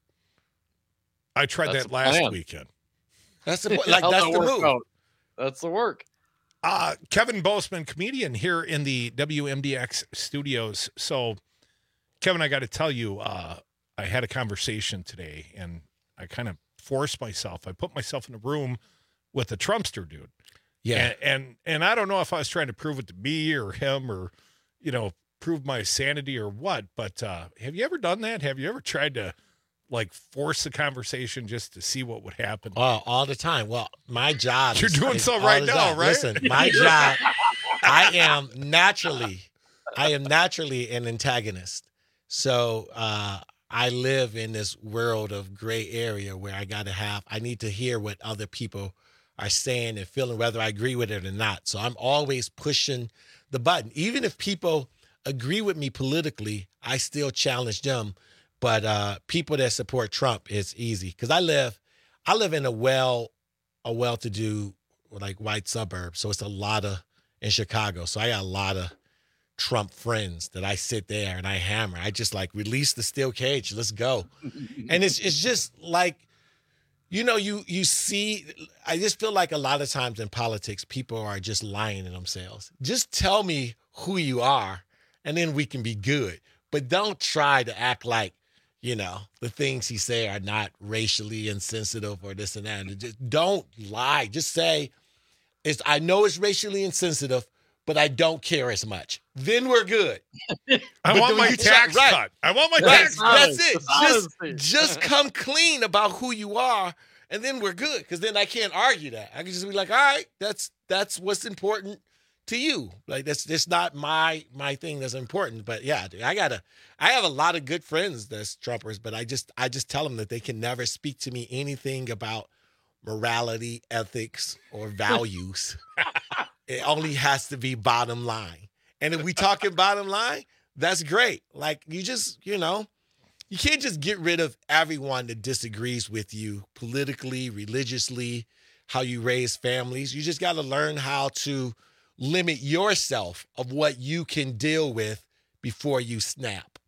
I tried That's that the last plan. weekend. That's the like How'd that's that the work move. out? That's the work. Uh, Kevin Bozeman, comedian here in the W M D X studios. So, Kevin, I got to tell you, uh, I had a conversation today, and I kind of forced myself. I put myself in a room with a Trumpster dude. Yeah. And, and and I don't know if I was trying to prove it to me or him or, you know, prove my sanity or what. But uh, have you ever done that? Have you ever tried to, like, force a conversation just to see what would happen? Oh, all the time. Well, my job. You're is- doing is so all right the now, time. right? Listen, my job. I am naturally, I am naturally an antagonist. So uh, I live in this world of gray area where I got to have. I need to hear what other people are saying and feeling, whether I agree with it or not. So I'm always pushing the button, even if people agree with me politically. I still challenge them. But uh, people that support Trump, it's easy because I live, I live in a well, a well-to-do like white suburb, so it's a lot of in Chicago. So I got a lot of Trump friends that I sit there and I hammer. I just like release the steel cage, let's go, and it's it's just like, you know, you you see. I just feel like a lot of times in politics, people are just lying to themselves. Just tell me who you are, and then we can be good. But don't try to act like, you know, the things he say are not racially insensitive or this and that. And just don't lie. Just say, it's, I know it's racially insensitive, but I don't care as much. Then we're good. I But want then my you tax try- right. cut. I want my Right. tax cut. That's it. It's Just, honesty. just come clean about who you are, and then we're good. Because then I can't argue that. I can just be like, all right, that's that's what's important to you. Like that's that's not my my thing that's important. But yeah, dude, I gotta. I have a lot of good friends that's Trumpers, but I just I just tell them that they can never speak to me anything about morality, ethics, or values. It only has to be bottom line. And if we talking bottom line, that's great. Like you just, you know, you can't just get rid of everyone that disagrees with you politically, religiously, how you raise families. You just got to learn how to limit yourself of what you can deal with before you snap.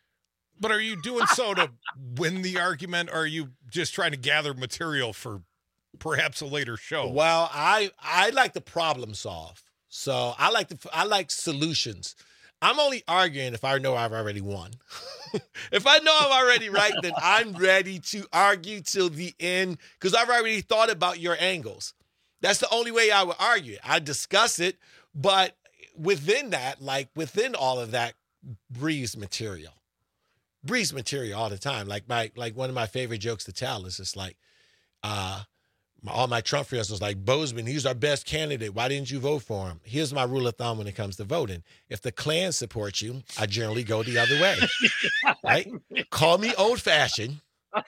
But are you doing so to win the argument, or are you just trying to gather material for perhaps a later show? Well, I I like to problem solve. So I like to I like solutions. I'm only arguing if I know I've already won. If I know I'm already right, then I'm ready to argue till the end because I've already thought about your angles. That's the only way I would argue. I discuss it, but within that, like within all of that, breathes material. Breathes material all the time. Like my like one of my favorite jokes to tell is just like, uh, my, all my Trump friends was like, Bozeman, he's our best candidate. Why didn't you vote for him? Here's my rule of thumb when it comes to voting. If the Klan supports you, I generally go the other way. Right? Call me old-fashioned.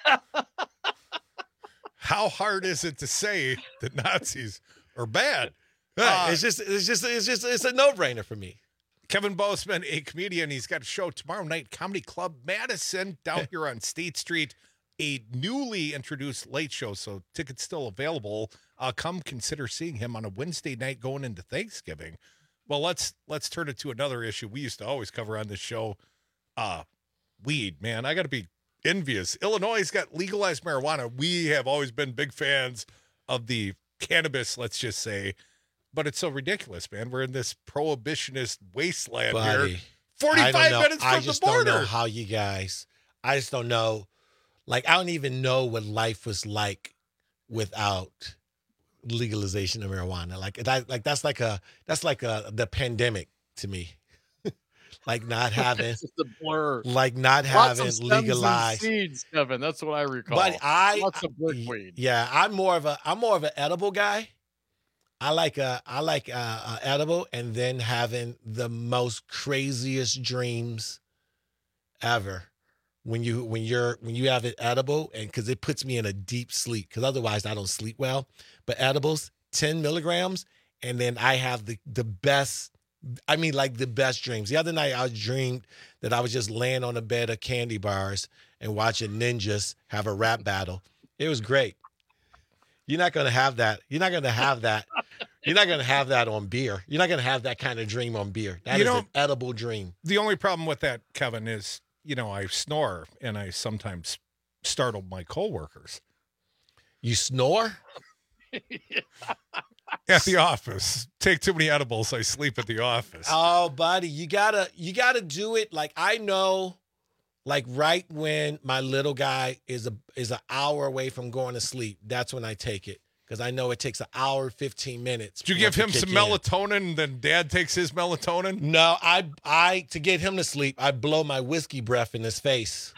How hard is it to say that Nazis are bad? Right. Uh, it's just, it's just, it's just, it's a no-brainer for me. Kevin Bozeman, a comedian, he's got a show tomorrow night, Comedy Club Madison, down here on State Street. A newly introduced late show, so tickets still available. Uh, come consider seeing him on a Wednesday night going into Thanksgiving. Well, let's let's turn it to another issue we used to always cover on this show. Uh, weed, man. I got to be envious. Illinois has got legalized marijuana. We have always been big fans of the cannabis, let's just say. But it's so ridiculous, man. We're in this prohibitionist wasteland Buddy, here. forty-five minutes from I just the border. don't know how you guys, I just don't know. Like, I don't even know what life was like without legalization of marijuana. Like, that, like that's like a, that's like a, the pandemic to me. Like not having, it's just a blur. Like not Lots having of stems legalized and seeds, Kevin. That's what I recall. But I, Lots of brickweed. Yeah, I'm more of a, I'm more of an edible guy. I like a, I like a, a edible, and then having the most craziest dreams ever. When you when you're when you have it edible, and because it puts me in a deep sleep, because otherwise I don't sleep well. But edibles, ten milligrams, and then I have the the best. I mean, like the best dreams. The other night I dreamed that I was just laying on a bed of candy bars and watching ninjas have a rap battle. It was great. You're not gonna have that. You're not gonna have that. You're not gonna have that on beer. You're not gonna have that kind of dream on beer. That You is know- an edible dream. The only problem with that, Kevin, is, you know, I snore and I sometimes startle my coworkers. You snore? At the office. Take too many edibles, I sleep at the office. Oh, buddy, you gotta you gotta do it. Like I know, like right when my little guy is a is an hour away from going to sleep, that's when I take it. Because I know it takes an hour, fifteen minutes. Do you for give it to him some kick in. melatonin, then dad takes his melatonin? No, I I to get him to sleep, I blow my whiskey breath in his face.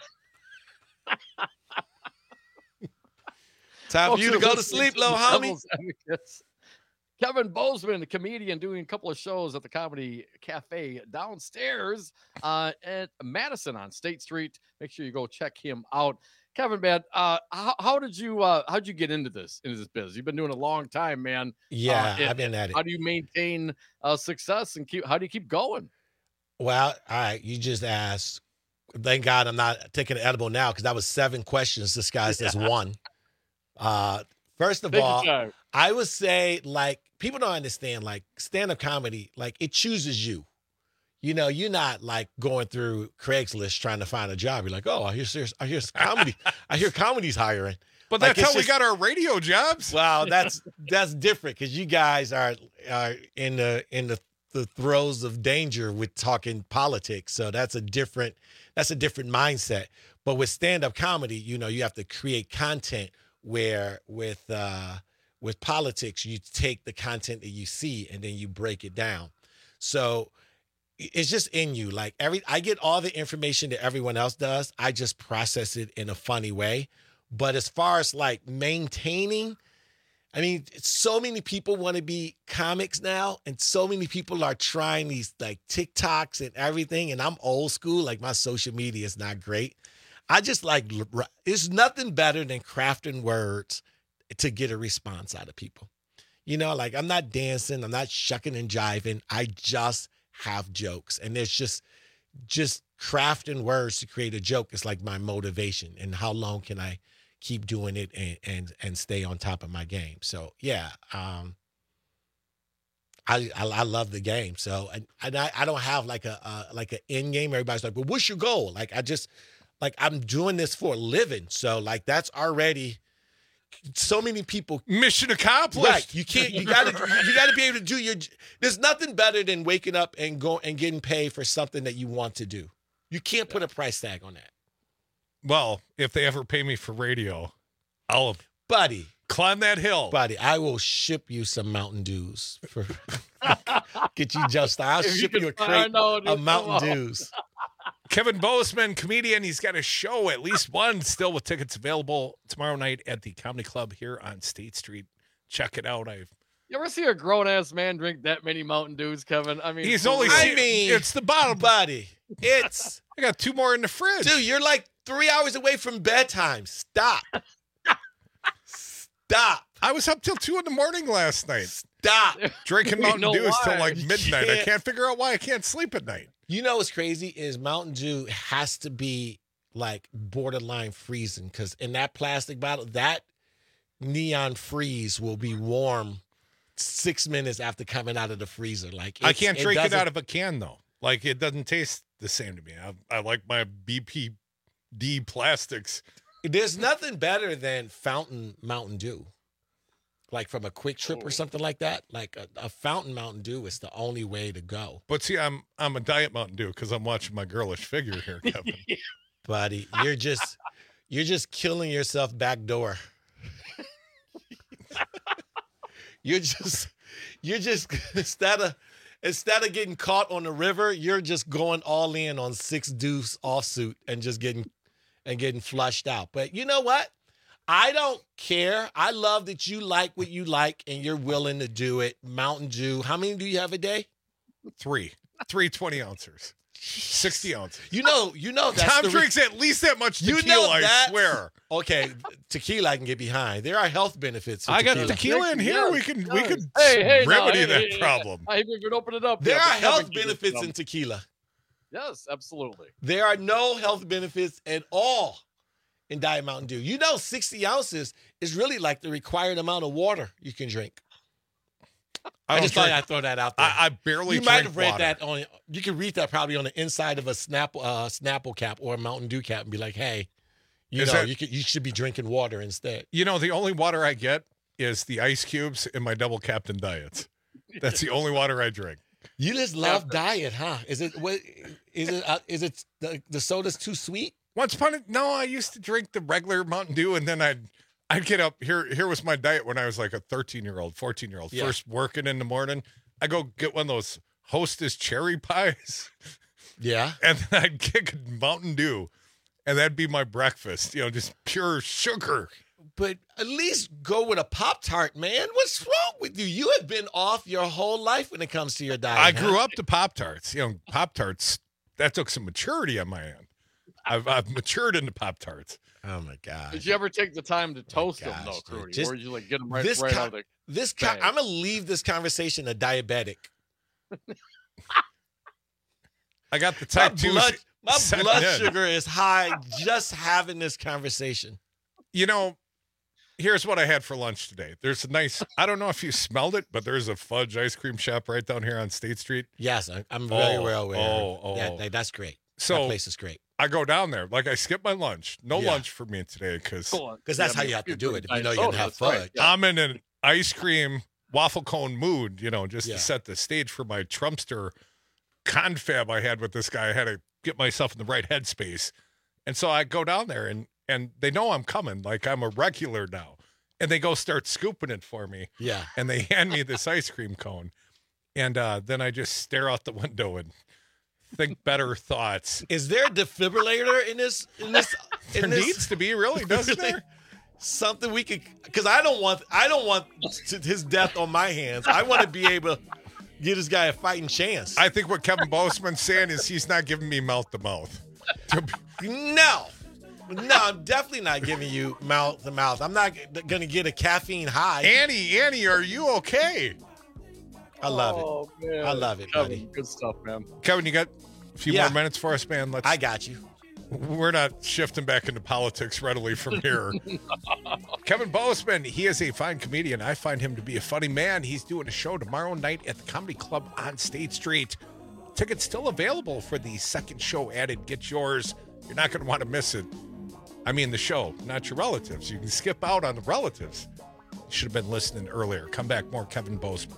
Time for you to go to sleep, little homie. Devil's Advocates. Kevin Bozeman, the comedian, doing a couple of shows at the Comedy Cafe downstairs uh, at Madison on State Street. Make sure you go check him out. Kevin, man, uh, how, how did you uh, how did you get into this into this business? You've been doing it a long time, man. Yeah, Uh, I've been at it. How do you maintain uh, success and keep? How do you keep going? Well, all right, you just asked. Thank God I'm not taking an edible now because that was seven questions disguised as one. Uh, first of Take your all, time. I would say like people don't understand like stand-up comedy, like it chooses you. You know, you're not like going through Craigslist trying to find a job. You're like, oh, I hear serious, I hear comedy, I hear comedy's hiring. But Like, that's it's how we just- got our radio jobs. Well, that's that's different because you guys are are in the in the, the throes of danger with talking politics. So that's a different that's a different mindset. But with stand-up comedy, you know, you have to create content where with uh with politics, you take the content that you see and then you break it down. So it's just in you. Like every I get all the information that everyone else does. I just process it in a funny way. But as far as like maintaining, I mean, so many people want to be comics now, and so many people are trying these like TikToks and everything. And I'm old school, like my social media is not great. I just like, there's nothing better than crafting words to get a response out of people. You know, like I'm not dancing, I'm not shucking and jiving. I just have jokes. And there's just, just crafting words to create a joke is like my motivation. And how long can I keep doing it and and and stay on top of my game? So yeah, um, I, I I love the game. So and, and I I don't have like a uh, like an end game. Everybody's like, well, what's your goal? Like I just like I'm doing this for a living. So like that's already so many people. Mission accomplished. Right. You can't. You got to. You got to be able to do your. There's nothing better than waking up and go and getting paid for something that you want to do. You can't put a price tag on that. Well, if they ever pay me for radio, I'll buddy climb that hill. Buddy, I will ship you some Mountain Dews for get you just. I'll If you ship can you a crate find out, of it's Mountain tomorrow. Dews. Kevin Bozeman, comedian. He's got a show, at least one, still with tickets available tomorrow night at the Comedy Club here on State Street. Check it out. I've You ever see a grown ass man drink that many Mountain Dews, Kevin? I mean, He's for only real. seen- it's the bottle, buddy. It's I got two more in the fridge. Dude, you're like three hours away from bedtime. Stop. Stop. I was up till two in the morning last night. Stop. Drinking We Mountain know Dews till why. like You midnight. I can't- can't figure out why I can't sleep at night. You know what's crazy is Mountain Dew has to be like borderline freezing because in that plastic bottle, that neon freeze will be warm six minutes after coming out of the freezer. Like I it's- can't drink it doesn't- out of a can though. Like it doesn't taste the same to me. I, I like my B P D plastics. There's nothing better than fountain Mountain Dew. Like from a quick trip or something like that. Like a, a fountain Mountain Dew is the only way to go. But see, I'm I'm a diet Mountain Dew because I'm watching my girlish figure here, Kevin. Buddy, you're just you're just killing yourself backdoor. You're just you're just instead of instead of getting caught on the river, you're just going all in on six deuce offsuit and just getting and getting flushed out. But you know what? I don't care. I love that you like what you like and you're willing to do it. Mountain Dew. How many do you have a day? Three. Three twenty ounces. sixty ounces. You know, you know that's Tom the re- drinks at least that much tequila, You know I that's- swear. Okay, tequila I can get behind. There are health benefits. to I got tequila. tequila in here. We can we can Hey, hey, no, remedy hey, that hey, hey, problem. I haven't even opened it up. There yet, are but Kevin health can get benefits some. in tequila. Yes, absolutely. There are no health benefits at all in Diet Mountain Dew. You know, sixty ounces is really like the required amount of water you can drink. I, don't just thought drink- I'd throw that out there. I, I barely. you might drink have read water. that on. You can read that probably on the inside of a Snapple uh, Snapple cap or a Mountain Dew cap and be like, "Hey, you Is know, that- you could, you should be drinking water instead." You know, the only water I get is the ice cubes in my double Captain diets. That's the only water I drink. You just love diet, huh? Is it what? Is it? Uh, is it the, the soda's too sweet? Once upon a no, I used to drink the regular Mountain Dew, and then I'd I'd get up here. Here was my diet when I was like a thirteen year old, fourteen year old, Yeah. first working in the morning. I go get one of those Hostess cherry pies. Yeah, and then I'd kick a Mountain Dew, and that'd be my breakfast. You know, just pure sugar. But at least go with a Pop Tart, man. What's wrong with you? You have been off your whole life when it comes to your diet. I huh? grew up to Pop Tarts. You know, Pop Tarts. That took some maturity on my end. I've I've matured into Pop Tarts. Oh my god! Did you ever take the time to toast them, though, dude. Crudy? Just- Or did you like get them right, this right con- out of the This con- bag? I'm gonna leave this conversation a diabetic. I got the My type two. blood, my setting blood in. sugar is high just having this conversation. You know, here's what I had for lunch today. There's a nice, I don't know if you smelled it, but there's a fudge ice cream shop right down here on State Street. Yes, I- I'm very Oh, well aware. oh, oh. That, that- that's great. So that place is great I go down there. Like I skipped my lunch. No Yeah. lunch for me today because because that's how you have to do it. If you know you're gonna have fudge. I'm in an ice cream waffle cone mood, you know, just Yeah. to set the stage for my Trumpster confab I had with this guy. I had to get myself in the right headspace. And so I go down there and and they know I'm coming, like I'm a regular now. And they go start scooping it for me. Yeah. And they hand me this ice cream cone. And uh, then I just stare out the window and think better thoughts. Is there a defibrillator in this? In this? There in this? needs to be, really, doesn't there? Something we could, because I don't want, I don't want t- his death on my hands. I want to be able to give this guy a fighting chance. I think what Kevin Boseman's saying is he's not giving me mouth to mouth. No, no, I'm definitely not giving you mouth to mouth. I'm not going to get a caffeine high. Annie, Annie, are you okay? I love Oh, it. man. I love it, Kevin, buddy. Good stuff, man. Kevin, you got a few Yeah. more minutes for us, man? Let's. I got you. We're not shifting back into politics readily from here. Kevin Boseman, he is a fine comedian. I find him to be a funny man. He's doing a show tomorrow night at the Comedy Club on State Street. Tickets still available for the second show added. Get yours. You're not going to want to miss it. I mean the show, not your relatives. You can skip out on the relatives. You should have been listening earlier. Come back, more Kevin Bozeman.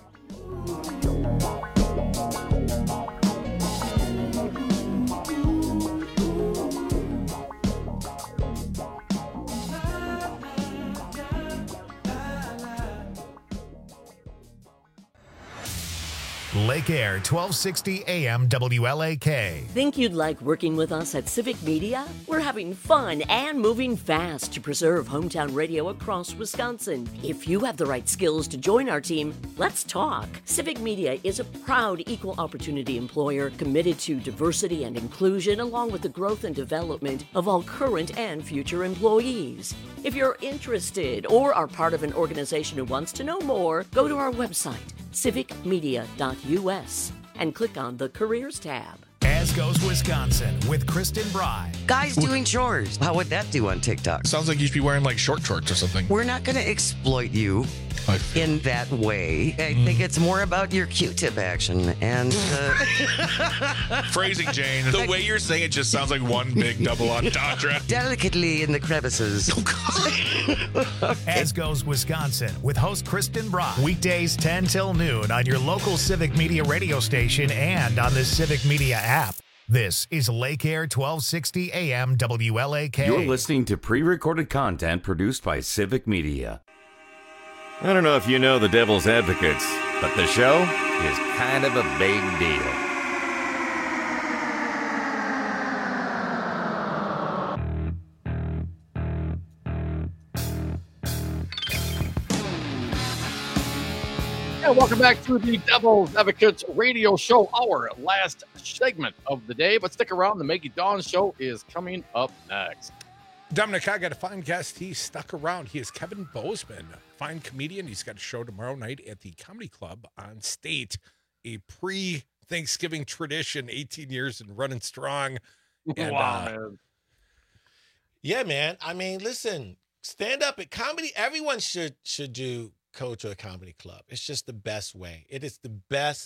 Lake Air, twelve sixty A M W L A K. Think you'd like working with us at Civic Media? We're having fun and moving fast to preserve hometown radio across Wisconsin. If you have the right skills to join our team, let's talk. Civic Media is a proud equal opportunity employer committed to diversity and inclusion, along with the growth and development of all current and future employees. If you're interested or are part of an organization who wants to know more, go to our website, civic media dot U S, and click on the Careers tab. As Goes Wisconsin with Kristen Bry. Guys doing chores. How would that do on TikTok? Sounds like you should be wearing like short shorts or something. We're not going to exploit you in that way. I Mm. think it's more about your Q-tip action and uh, Phrasing, Jane. The way you're saying it just sounds like one big double entendre. delicately in the crevices. As Goes Wisconsin with host Kristen Bry. Weekdays ten till noon on your local Civic Media radio station and on the Civic Media app. This is Lake Air, twelve sixty A M W L A K. You're listening to pre-recorded content produced by Civic Media. I don't know if you know the Devil's Advocates, but the show is kind of a big deal. And welcome back to the Devil's Advocates radio show, our last segment of the day. But stick around, the Maggie Dawn show is coming up next. Dominic, I got a fine guest. He stuck around. He is Kevin Bozeman, fine comedian. He's got a show tomorrow night at the Comedy Club on State, a pre-Thanksgiving tradition, eighteen years and running strong. And, Wow, uh, man. Yeah, man. I mean, listen, stand up at comedy. Everyone should should do go to a comedy club. It's just the best way. It is the best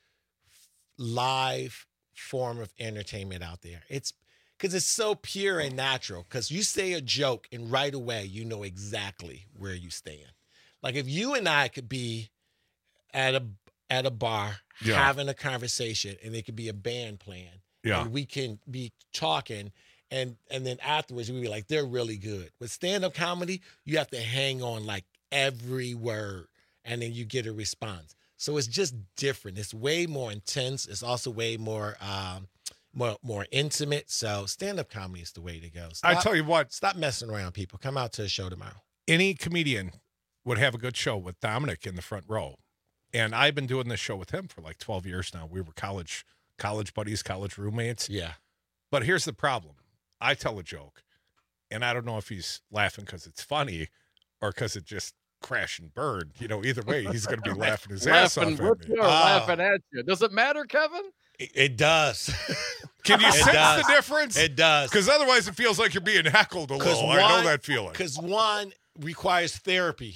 live form of entertainment out there. It's because it's so pure and natural. Because you say a joke and right away you know exactly where you stand. Like if you and I could be at a at a bar Yeah. having a conversation, and it could be a band playing, Yeah. and we can be talking. And and then afterwards, we'd be like, they're really good. With stand-up comedy, you have to hang on like every word, and then you get a response. So it's just different. It's way more intense. It's also way more um, more more intimate. So stand-up comedy is the way to go. I Stop- tell you what, stop messing around, people. Come out to a show tomorrow. any comedian would have a good show with Dominic in the front row. And I've been doing this show with him for like twelve years now. We were college college buddies, college roommates. Yeah. But here's the problem. I tell a joke, and I don't know if he's laughing because it's funny or because it just crash and burn. You know, either way, he's going to be laughing his ass off Laughing at with me. you or laughing at you. Does it matter, Kevin? It, it does. Can you It sense does. the difference? It does. Because otherwise it feels like you're being heckled a little. I know that feeling. Because one requires therapy.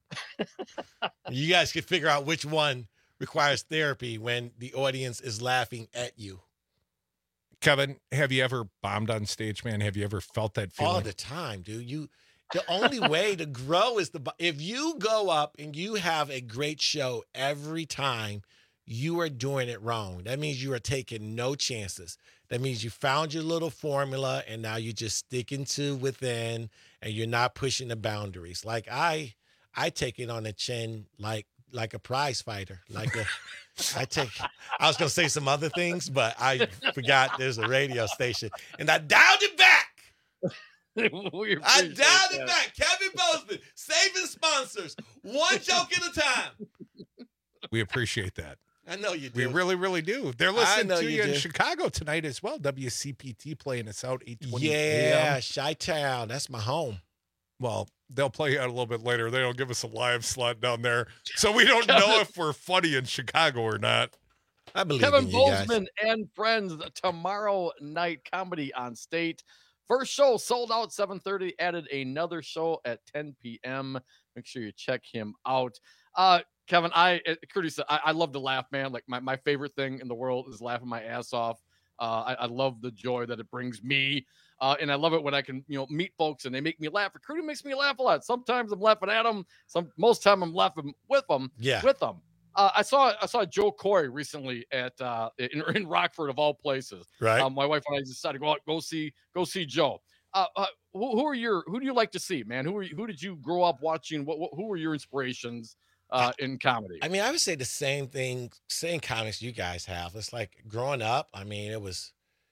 You guys can figure out which one requires therapy when the audience is laughing at you. Kevin, have you ever bombed on stage, man? Have you ever felt that feeling? All the time, dude. You, the only way to grow is the if you go up and you have a great show every time, you are doing it wrong. That means you are taking no chances. That means you found your little formula and now you're just sticking to within, and you're not pushing the boundaries. Like I, I take it on the chin like like a prize fighter. Like a, I take. I was gonna say some other things, but I forgot there's a radio station, and I dialed it back. I dialed it back. Kevin Bozeman, saving sponsors, one joke at a time. We appreciate that. I know you do. We really, really do. They're I listening know to you, you in do. Chicago tonight as well. W C P T playing us out eight twenty. Yeah, Chi-Town. That's my home. Well, they'll play you out a little bit later. They don't give us a live slot down there, so we don't know if we're funny in Chicago or not. I believe Kevin in you guys. Bozeman and friends tomorrow night comedy on State. First show sold out seven thirty. Added another show at ten p.m. Make sure you check him out. Uh, Kevin, I Curtis, I, I love to laugh, man. Like my, my favorite thing in the world is laughing my ass off. Uh, I, I love the joy that it brings me. Uh, and I love it when I can, you know, meet folks and they make me laugh. Recruiting makes me laugh a lot. Sometimes I'm laughing at them. Some most time I'm laughing with them. Yeah. With them. Uh, I saw I saw Joe Coy recently at uh, in, in Rockford of all places. Right. Um, my wife and I decided to go out, go see go see Joe. Uh, uh, who, who are your who do you like to see, man? Who are you, who did you grow up watching? What, what who were your inspirations uh, in comedy? I mean, I would say the same thing, same comics you guys have. It's like growing up. I mean, it was.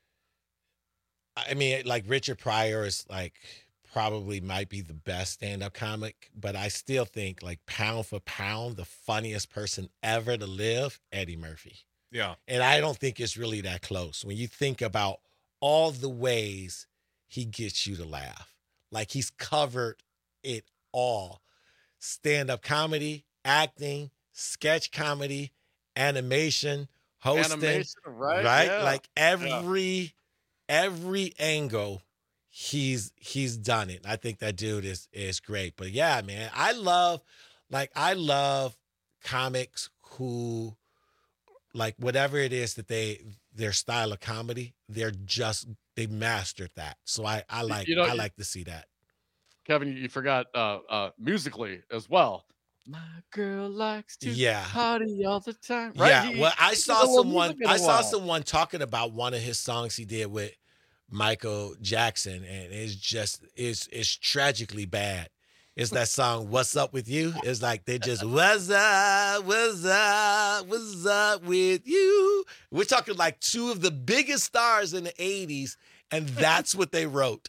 I mean, like Richard Pryor is like probably might be the best stand-up comic, but I still think like pound for pound, the funniest person ever to live, Eddie Murphy. Yeah. And I don't think it's really that close. When you think about all the ways he gets you to laugh, like he's covered it all. Stand-up comedy, acting, sketch comedy, animation, hosting. Animation, right? Right? Yeah. Like every... Every angle, he's he's done it. I think that dude is is great. But yeah, man, I love like I love comics who like whatever it is that they their style of comedy, they're just they mastered that. So I I like You know, I you- like to see that. Kevin, you, you forgot uh, uh, musically as well. My girl likes to Yeah. party all the time. Right? Yeah, He- well, I he saw did a little someone. music in a I saw while. someone talking about one of his songs he did with Michael Jackson, and it's just it's it's tragically bad. It's that song "What's Up with You." It's like they just "What's up, what's up, what's up with you." We're talking like two of the biggest stars in the eighties, and that's what they wrote.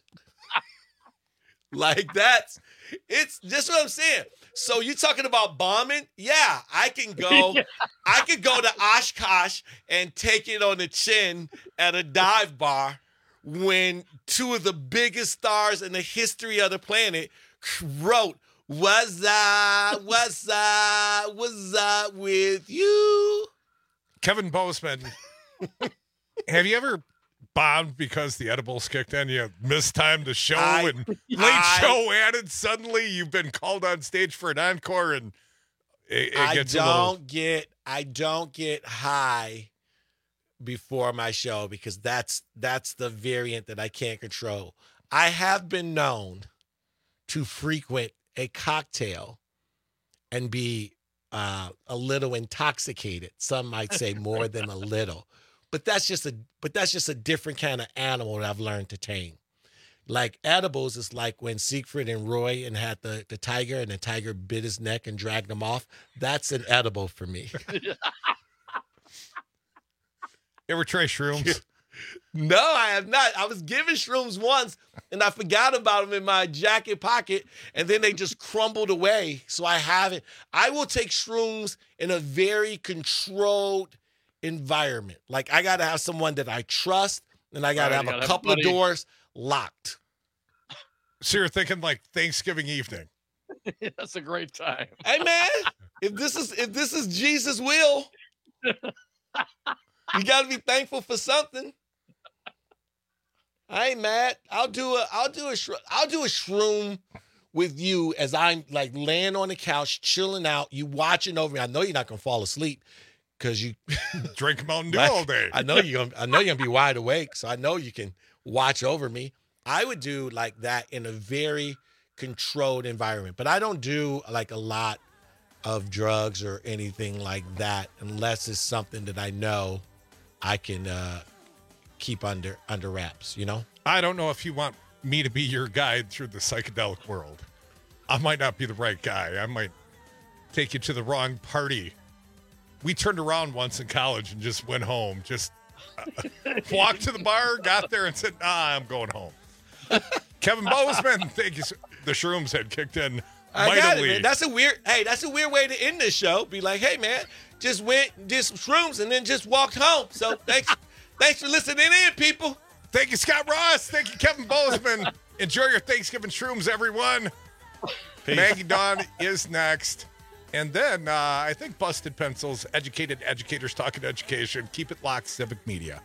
Like that's it's just what I'm saying. So you talking about bombing? Yeah, I can go. Yeah. I could go to Oshkosh and take it on the chin at a dive bar when two of the biggest stars in the history of the planet wrote "What's up, what's up, what's up with you?" Kevin Bozeman, have you ever bombed because the edibles kicked in? You mistimed the show I- and late I- show added. Suddenly, you've been called on stage for an encore, and it, it I gets don't a little. get I don't get high before my show because that's that's the variant that I can't control. I have been known to frequent a cocktail and be uh, a little intoxicated. Some might say more than a little, but that's just a but that's just a different kind of animal that I've learned to tame. Like edibles is like when Siegfried and Roy and had the, the tiger and the tiger bit his neck and dragged him off. That's an edible for me. You ever try shrooms? No, I have not. I was given shrooms once and I forgot about them in my jacket pocket and then they just crumbled away. So I haven't. I will take shrooms in a very controlled environment. Like I got to have someone that I trust and I got to Right, have you a gotta have couple of buddy. doors locked. So you're thinking like Thanksgiving evening. That's a great time. Hey man, if this is if this is Jesus' will, you got to be thankful for something. I ain't mad. I'll do a I'll do a shroom, I'll do a shroom with you as I'm like laying on the couch, chilling out. You watching over me. I know you're not gonna fall asleep because you Drink Mountain Dew Right. all day. I know you're gonna I know you're gonna be wide awake, so I know you can watch over me. I would do like that in a very controlled environment, but I don't do like a lot of drugs or anything like that unless it's something that I know I can uh, keep under under wraps. You know. I don't know if you want me to be your guide through the psychedelic world. I might not be the right guy. I might take you to the wrong party. We turned around once in college and just went home. Just uh, walked to the bar, got there, and said, "Ah, I'm going home." Kevin Bozeman, thank you. So- the shrooms had kicked in I got it, mightily. man. That's a weird. Hey, that's a weird way to end this show. Be like, hey, man, just went, did some shrooms, and then just walked home. So thanks, thanks for listening in, people. Thank you, Scott Ross. Thank you, Kevin Bozeman. Enjoy your Thanksgiving shrooms, everyone. Maggie Dawn is next. And then uh, I think Busted Pencils, educated educators talking education. Keep it locked, Civic Media.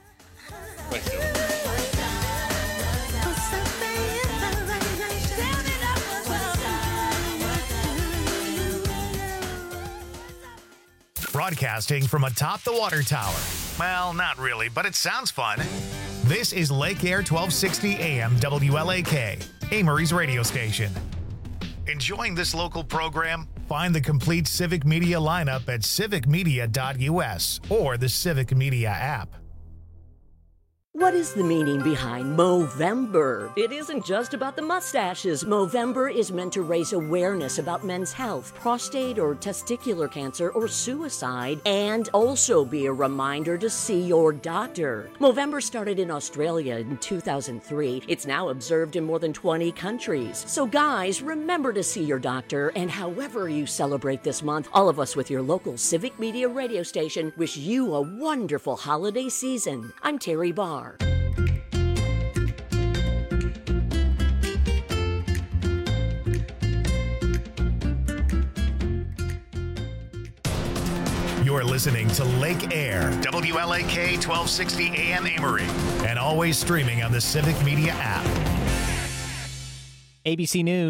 Broadcasting from atop the water tower Well, not really, but it sounds fun. This is Lake Air twelve sixty A M W L A K, Amory's radio station. Enjoying this local program? Find the complete Civic Media lineup at civic media dot U S or the Civic Media app. What is the meaning behind Movember? It isn't just about the mustaches. Movember is meant to raise awareness about men's health, prostate or testicular cancer, or suicide, and also be a reminder to see your doctor. Movember started in Australia in two thousand three. It's now observed in more than twenty countries. So guys, remember to see your doctor, and however you celebrate this month, all of us with your local Civic Media radio station wish you a wonderful holiday season. I'm Terry Barr. You're listening to Lake Air, W L A K twelve sixty A M Amory, and always streaming on the Civic Media app. A B C News.